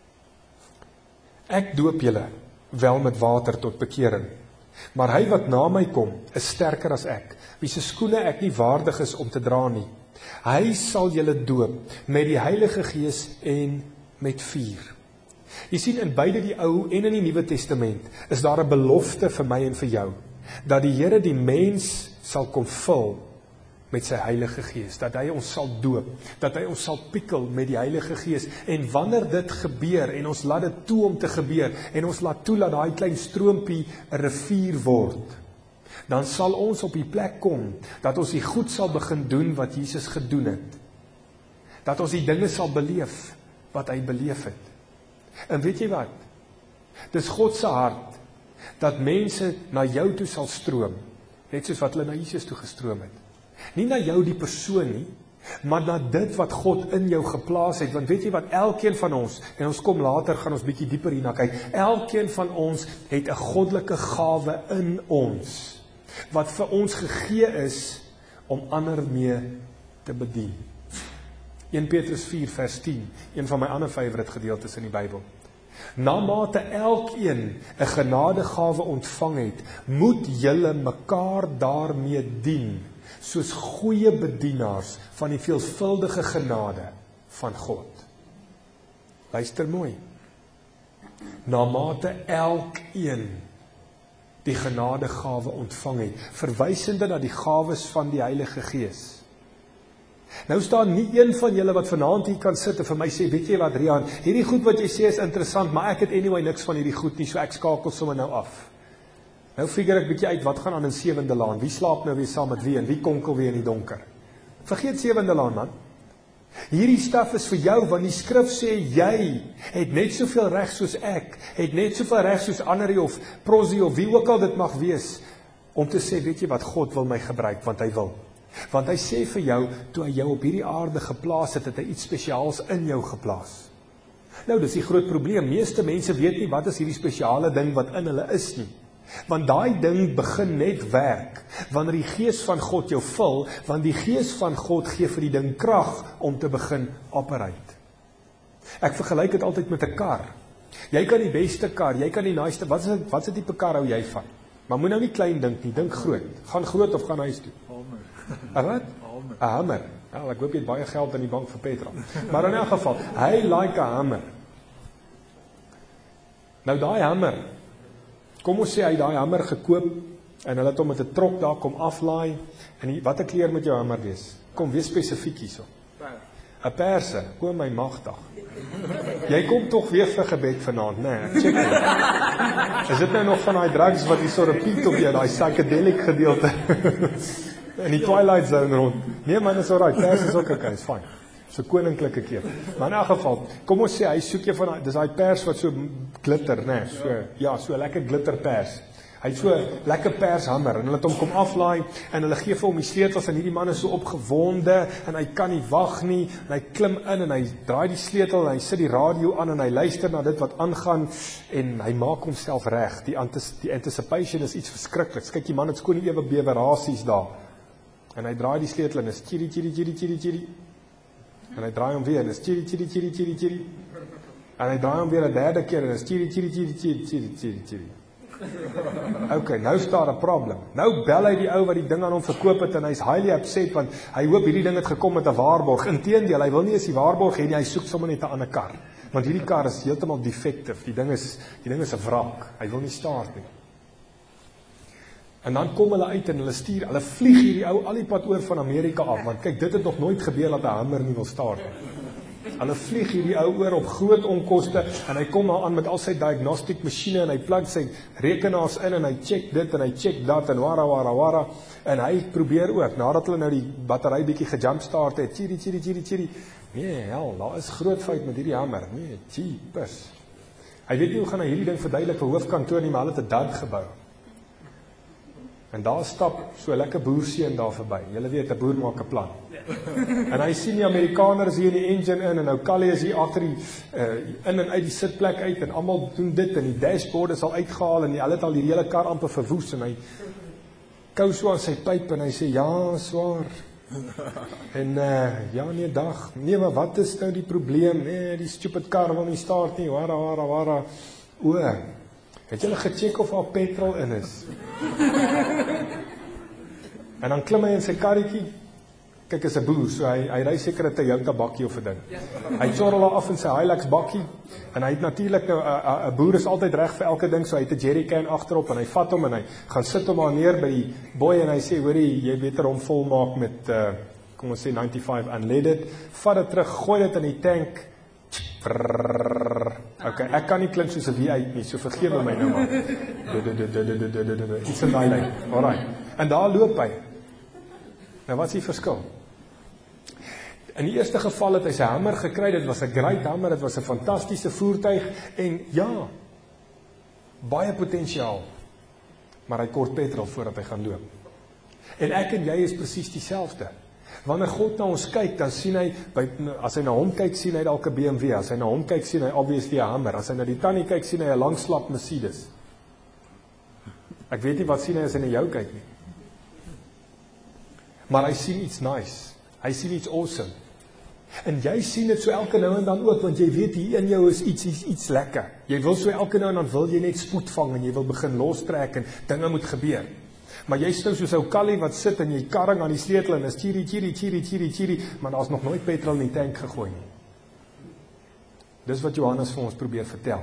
Ek doop julle wel met water tot bekering, maar hy wat na my kom, is sterker as ek, wie se skoene ek nie waardig is om te dra nie. Hy sal julle doop met die Heilige Gees en met vuur. Jy sien, in beide die Ou en in die Nuwe Testament is daar 'n belofte vir my en vir jou, dat die Here die mens sal kom vul met sy Heilige Gees, dat hy ons sal doop, dat hy ons sal pikkel met die Heilige Gees, en wanneer dit gebeur, en ons laat dit toe om te gebeur, en ons laat toe dat daai klein stroompie 'n rivier word, dan sal ons op die plek kom, dat ons die goed sal begin doen wat Jesus gedoen het, dat ons die dinge sal beleef, wat hy beleef het. En weet jy wat? Dis God se hart, dat mense na jou toe sal stroom, net soos wat hulle na Jesus toe gestroom het. Nie na jou die persoon nie, maar na dit wat God in jou geplaas het, want weet jy wat, elkeen van ons, en ons kom later, gaan ons bietjie dieper hierna kyk, elkeen van ons het 'n goddelike gawe in ons, wat vir ons gegee is, om ander mee te bedien. Eerste Petrus vier vers tien, een van my ander favourite gedeeltes in die Bybel. Na mate elkeen 'n genadegawe ontvang het, moet julle mekaar daarmee dien, soos goeie bedienaars van die veelvuldige genade van God. Luister mooi. Na mate elkeen die genadegawe ontvang het, verwysende na die gawes van die Heilige Gees. Nou staan nie een van julle wat vanaand hier kan sit en vir my sê, weet jy wat Rian, hierdie goed wat jy sê is interessant, maar ek het anyway niks van hierdie goed nie, so ek skakel sommer nou af. Nou figure ek bietjie uit, wat gaan aan in Sewende Laan? Wie slaap nou weer saam met wie en wie konkel weer in die donker? Vergeet Sewende Laan, man. Hierdie staf is vir jou, want die skrif sê, jy het net soveel reg soos ek, het net soveel reg soos Annerie of Prosie of wie ook al dit mag wees, om te sê, weet jy wat, God wil my gebruik, want hy wil. Want hy sê vir jou, toe hy jou op hierdie aarde geplaas het, het hy iets spesiaals in jou geplaas. Nou, dis die groot probleem, meeste mense weet nie, wat is hierdie spesiale ding wat in hulle is nie. Want daai ding begin net werk, wanneer die Gees van God jou vul, want die Gees van God gee vir die ding krag om te begin operate. Ek vergelyk dit altyd met 'n kar. Jy kan die beste kar, jy kan die naaste, wat is dit, wat is die tipe kar hou jy van? Maar moet nou nie klein dink nie, dink groot. Gaan groot of gaan huis toe? Hammer. Wat? Hammer. 'n Hammer. Ja, ek hoop jy het baie geld in die bank vir petrol. Maar in elk geval, hy like 'n hammer. Nou daai hammer, kom ons sê hy het daai hammer gekoop en hulle het hom met 'n trok daar kom aflaai. En die, wat 'n kleur moet jou hammer wees? Kom wees spesifiek hierso. 'n Perse, o my magtig. Jy kom tog weer vir gebed vanaand, né? Nee, check dit. Is dit nou nog van daai drugs wat hier so repeat op jou, daai psychedelic gedeelte in die Twilight Zone rond? Nee man, is alright, Perse is ook okay, is fine. So koninklike keer. Maar in elk geval, kom ons sê hy soek jy van daai, dis daai pers wat so glitter, né? Nee, so ja, so lekker glitter pers. Hy het so lekker pershammer en hulle het hom kom aflaai en hulle gee vir hom die sleutels en hierdie man is so opgewonde en hy kan nie wag nie en hy klim in en hy draai die sleutel en hy sit die radio aan en hy luister na dit wat aangaan en hy maak homself reg. Die, antis, die anticipation is iets verskrikliks. Kyk, die man het skoon die ewe bewe rasies daar en hy draai die sleutel en is chiri chiri chiri chiri chiri en hy draai hom weer en is chiri chiri chiri chiri chiri en hy draai hom weer 'n derde keer en is chiri chiri chiri chiri chiri chiri chiri. Ok, nou staat 'n probleem. Nou bel hy die ou wat die ding aan hom verkoop het en hy's highly upset want hy hoop hierdie ding het gekom met 'n waarborg. Inteendeel, hy wil nie eens die waarborg hê nie, hy soek sommer net 'n ander kar. Want hierdie kar is heeltemal defective. Die ding is die ding is 'n wrak. Hy wil nie start nie. En dan kom hulle uit en hulle stuur, hulle vlieg hierdie ou al die pad oor van Amerika af, want kyk, dit het nog nooit gebeur dat 'n hammer nie wil start nie. Hulle vlieg hierdie ou oor op groot onkoste en hy kom maar aan met al sy diagnostic masjiene en hy plug sy rekenaars in en hy check dit en hy check dat en wara wara wara en hy probeer ook, nadat hulle nou die battery bietjie gejumpstart het, chiri chiri chiri chiri, nee hel, daar is groot fout met hierdie hammer, nee, jeepers. Hy weet nie hoe gaan hy hierdie ding verduidelik vir hoofkantoor nie, maar hulle het 'n dad gebou. En daar stap so 'n lekker boerseun daar verby. Julle weet, 'n boer maak 'n plan. En hy sien die Amerikaners hier in die engine in en nou Callie is hier agter die uh, in en uit die sitplek uit en almal doen dit en die dashboard is al uitgehaal en hulle het al die hele kar amper verwoes en hy kou so aan sy pyp en hy sê ja, swaar. En uh, ja nee dag. Nee, maar wat is nou die probleem? Nee, die stupid kar wil nie start nie. Wara wara wara. O. Het julle gecheck of al petrol in is? En dan klim hy in sy karretjie kyk is 'n boer, so hy, hy ry seker 'n Toyota bakkie of 'n ding. Hy tjorrel daar af in sy Hilux bakkie, en hy het natuurlik, 'n boer is altyd reg vir elke ding, so hy het 'n jerrycan agterop, en hy vat hom, en hy gaan sit hom daar neer by die boy, en hy sê, hoorie, jy beter hom volmaak met, uh, kom ons sê, ninety-five unleaded, vat dit terug, gooi dit in die tank, ok, ek kan nie klink soos 'n V eight nie, so vergewe my nou maar, iets in daai lyn, alright, en daar loop hy. Nou wat is die verskil? In die eerste geval het hy sy hamer gekry, dit was 'n great hamer, dit was 'n fantastiese voertuig, en ja, baie potensiaal, maar hy kort petrol voordat hy gaan loop. En ek en jy is presies dieselfde. Wanneer God na ons kyk, dan sien hy, by, as hy na hom kyk, sien hy dalk 'n B M W, as hy na hom kyk, sien hy obviously 'n hamer, as hy na die tannie kyk, sien hy 'n langslap Mercedes. Ek weet nie wat sien hy as hy na jou kyk nie. Maar hy sien iets nice, hy sien iets awesome. En jy sien dit so elke nou en dan ook, want jy weet hier in jou is iets, iets, iets lekker. Jy wil so elke nou en dan wil jy net spoed vang, en jy wil begin lostrek, en dinge moet gebeur. Maar jy is nou soos ou Callie wat sit, en jy karring aan die sleutel, en is chiri, chiri, chiri, chiri, chiri, maar daar is nog nooit petrol in die tank gegooi nie. Dis wat Johannes vir ons probeer vertel.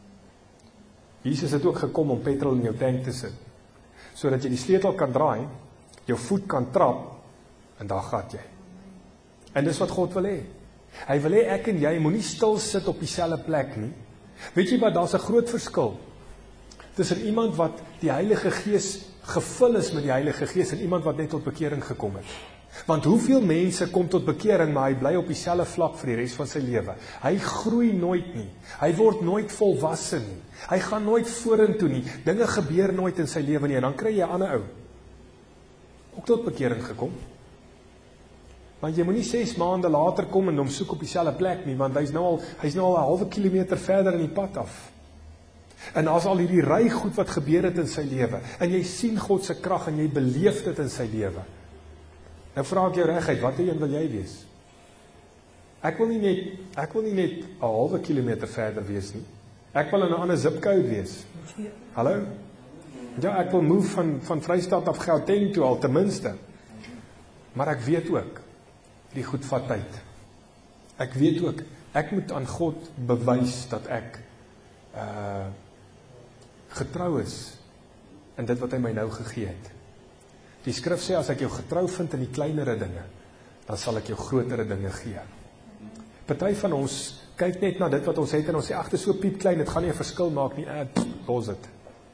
Jesus het ook gekom om petrol in jou tank te sit, sodat jy die sleutel kan draai, jou voet kan trap, en daar gaat jy. En dis wat God wil hê. Hy wil hê ek en jy moenie stil sit op dieselfde plek nie. Weet jy wat, daar's 'n groot verskil tussen iemand wat die Heilige Gees gevul is met die Heilige Gees en iemand wat net tot bekering gekom het. Want hoeveel mense kom tot bekering, maar hy bly op dieselfde vlak vir die res van sy lewe. Hy groei nooit nie. Hy word nooit volwasse nie. Hy gaan nooit vorentoe nie. Dinge gebeur nooit in sy lewe nie, en dan kry jy 'n ander ou ook tot bekering gekom. Want jy moet nie ses maande later kom en hom soek op dieselfde plek nie, want hy's nou al hy's nou al 'n halwe kilometer verder in die pad af. En daar's al hierdie ry goed wat gebeur het in sy lewe, en jy sien God se krag en jy beleef dit in sy lewe. Nou vra ek jou reguit, watter een wil jy wees? Ek wil nie net ek wil nie net 'n halwe kilometer verder wees nie. Ek wil in 'n ander zip code wees. Hallo? Ja, ek wil move van van Vrystaat af Gauteng toe al ten minste. Maar ek weet ook, die goed vat tyd. Ek weet ook, ek moet aan God bewys dat ek uh, getrou is in dit wat hy my nou gegee het. Die skrif sê, as ek jou getrou vind in die kleinere dinge, dan sal ek jou grotere dinge gee. Party van ons kyk net na dit wat ons het en ons sê, ag, dit is so piep klein, dit gaan nie 'n verskil maak nie, eh, los dit.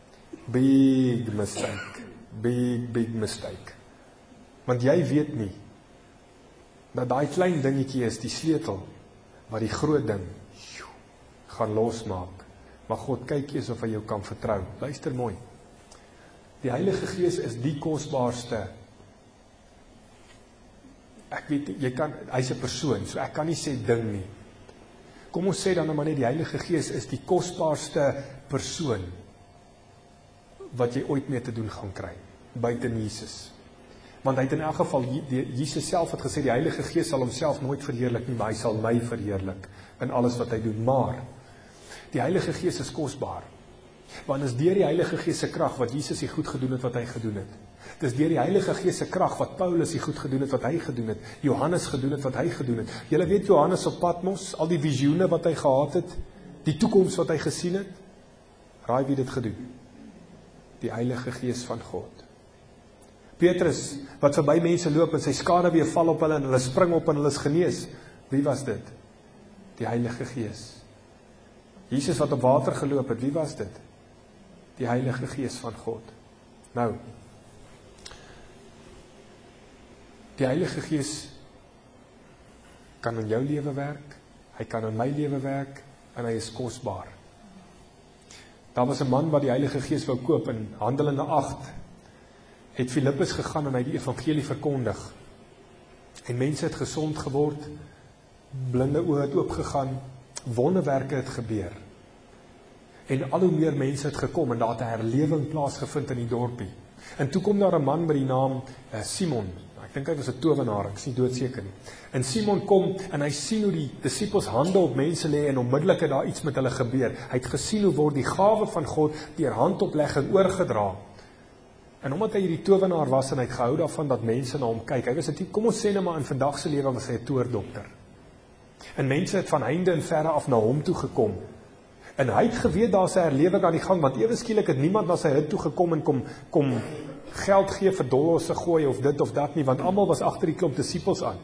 Big mistake, big, big mistake. Want jy weet nie, dat daai klein dingetjie is die sleutel, wat die groot ding gaan losmaak. Maar God kyk eers of hy jou kan vertrou. Luister mooi. Die Heilige Gees is die kosbaarste. Ek weet, jy kan, hy's 'n persoon, so ek kan nie sê ding nie. Kom ons sê dan nou maar net, die Heilige Gees is die kosbaarste persoon, wat jy ooit mee te doen gaan kry, buiten Jesus. Want hy het in elk geval, Jesus self het gesê, die Heilige Gees sal homself nooit verheerlik nie, maar hy sal my verheerlik, in alles wat hy doen. Maar, die Heilige Gees is kosbaar, want is deur die Heilige Gees se krag, wat Jesus die goed gedoen het, wat hy gedoen het. Dis deur die Heilige Gees se krag, wat Paulus die goed gedoen het, wat hy gedoen het, Johannes gedoen het, wat hy gedoen het. Julle weet Johannes op Patmos, al die visioene wat hy gehad het, die toekoms wat hy gesien het, raai wie dit gedoen? Die Heilige Gees van God. Petrus, wat verby mense loop en sy skade weer val op hulle en hulle spring op en hulle is genees. Wie was dit? Die Heilige Gees. Jesus wat op water geloop het, wie was dit? Die Heilige Gees van God. Nou, die Heilige Gees kan in jou lewe werk, hy kan in my lewe werk, en hy is kosbaar. Daar was 'n man wat die Heilige Gees wou koop, in Handelinge agt, het Filippus gegaan en hy die evangelie verkondig. En mense het gesond geword, blinde oë het oopgegaan, wonderwerke het gebeur. En al hoe meer mense het gekom, en daar het 'n herlewing plaasgevind in die dorpie. En toe kom daar 'n man met die naam uh, Simon. Ek dink hy was 'n towenaar, ek is nie doodseker nie. En Simon kom, en hy sien hoe die disippels hande op mense lê, en onmiddellik het daar iets met hulle gebeur. Hy het gesien hoe word die gawe van God deur handoplegging oorgedra. En omdat hy hierdie towenaar was en hy het gehou daarvan dat mense na hom kyk, hy was 'n tipe, kom ons sê nou maar in vandag se lewe was hy 'n toordokter. En mense het van heinde en verre af na hom toe gekom. En hy het geweet daar's 'n herlewing aan die gang, want ewe skielik het niemand na sy hut toe gekom en kom kom geld gee vir dollars gooi of dit of dat nie, want almal was agter die klomp disippels aan.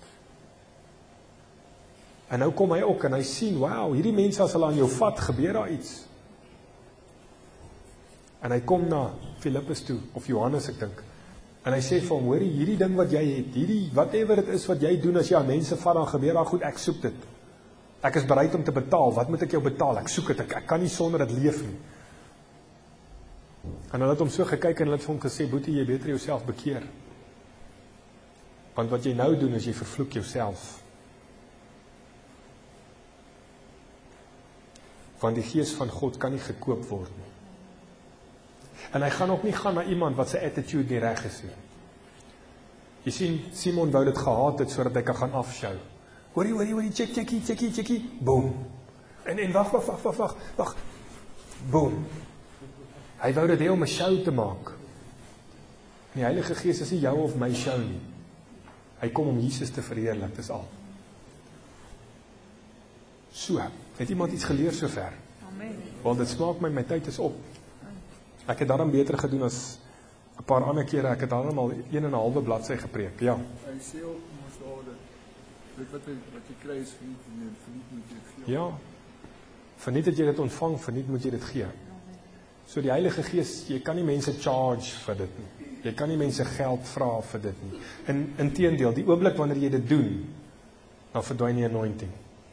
En nou kom hy ook en hy sien, wow, hierdie mense as hulle aan jou vat, gebeur daar iets. En hy kom na Filippus toe, of Johannes ek dink, en hy sê vir hom, hoorie, hierdie ding wat jy het, hierdie, whatever het is wat jy doen as jy aan mense vat, dan gebeur daar goed, ek soek dit. Ek is bereid om te betaal, wat moet ek jou betaal? Ek soek dit, ek, ek kan nie sonder dit leef nie. En hulle het hom so gekyk en hulle het vir hom gesê, Boetie, jy beter jouself bekeer. Want wat jy nou doen is jy vervloek jouself. Want die gees van God kan nie gekoop word nie. En hy gaan ook nie gaan na iemand wat sy attitude nie reg is nie. Jy sien, Simon wou dit gehaat het sodat hy kan gaan afshow. Hoorie, hoorie, hoorie, check, checkie, checkie, checkie, boom. En, en wacht, wacht, wacht, wacht, wacht, wacht, boom. Hy wou dit hê om 'n show te maak. Die Heilige Gees is nie jou of my show nie. Hy kom om Jesus te verheerlik, dis al. So, het iemand iets geleer sover? Amen. Want dit smaak my, my tyd is op. Ek het daarom beter gedoen as 'n paar ander kere, ek het daarom al een en 'n halwe bladsy gepreek, ja. Hy sê ook, mos al dit, dit wat, jy, wat jy kry is verniet, en verniet moet jy dit gee. Ja, verniet dat jy dit ontvang, verniet moet jy dit gee. So die Heilige Gees, jy kan nie mense charge vir dit nie. Jy kan nie mense geld vra vir dit nie. In, in teendeel, die oomblik wanneer jy dit doen, dan verdwyn die anointing.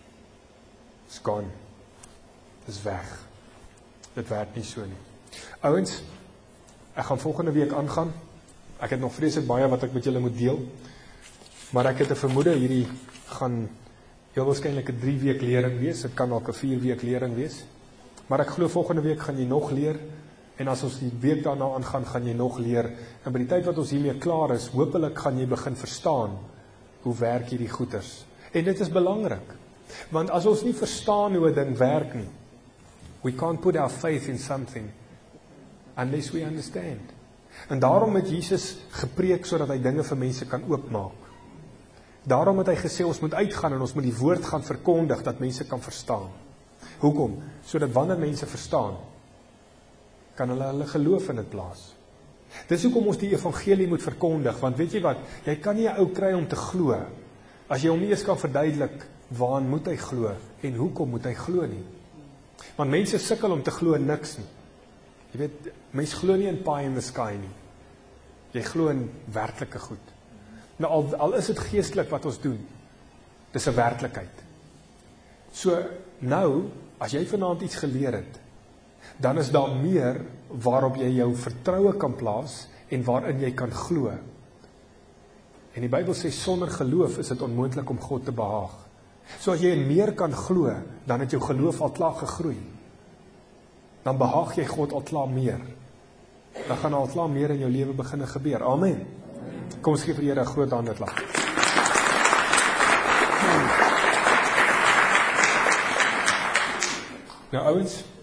It's gone. Dis weg. Dit werk nie so nie. Ouens, ek gaan volgende week aangaan. Ek het nog vreeslik baie wat ek met julle moet deel. Maar ek het 'n vermoede, hierdie gaan heel waarskynlik 'n drie week lering wees. Dit kan ook 'n vier week lering wees. Maar ek glo volgende week gaan jy nog leer. En as ons die week daarna aangaan, gaan jy nog leer. En by die tyd wat ons hiermee klaar is, hopelik gaan jy begin verstaan hoe werk hierdie goeters. En dit is belangrik. Want as ons nie verstaan hoe 'n ding werk nie, we can't put our faith in something unless we understand. En daarom het Jesus gepreek sodat hy dinge vir mense kan oopmaak. Daarom het hy gesê ons moet uitgaan en ons moet die woord gaan verkondig dat mense kan verstaan. Hoekom? Sodat wanneer mense verstaan, kan hulle hulle geloof in dit plaas. Dis hoekom ons die evangelie moet verkondig, want weet jy wat, jy kan nie 'n ou kry om te glo as jy hom nie eens kan verduidelik waaraan moet hy glo en hoekom moet hy glo nie. Want mense sukkel om te glo in niks nie. Jy weet, mense glo nie in pie in the sky nie. Jy glo in werklike goed. Nou al, al is dit geestelik wat ons doen, dis 'n werklikheid. So nou, as jy vanaand iets geleer het, dan is daar meer waarop jy jou vertroue kan plaas en waarin jy kan glo. En die Bybel sê sonder geloof is dit onmoontlik om God te behaag. So as jy in meer kan glo, dan het jou geloof al klaar gegroei. Dan behaag jy God al klaar meer. Dan gaan al klaar meer in jou lewe begin gebeur. Amen. Kom ons gee vir Here 'n groot hande klap. Nou ouens,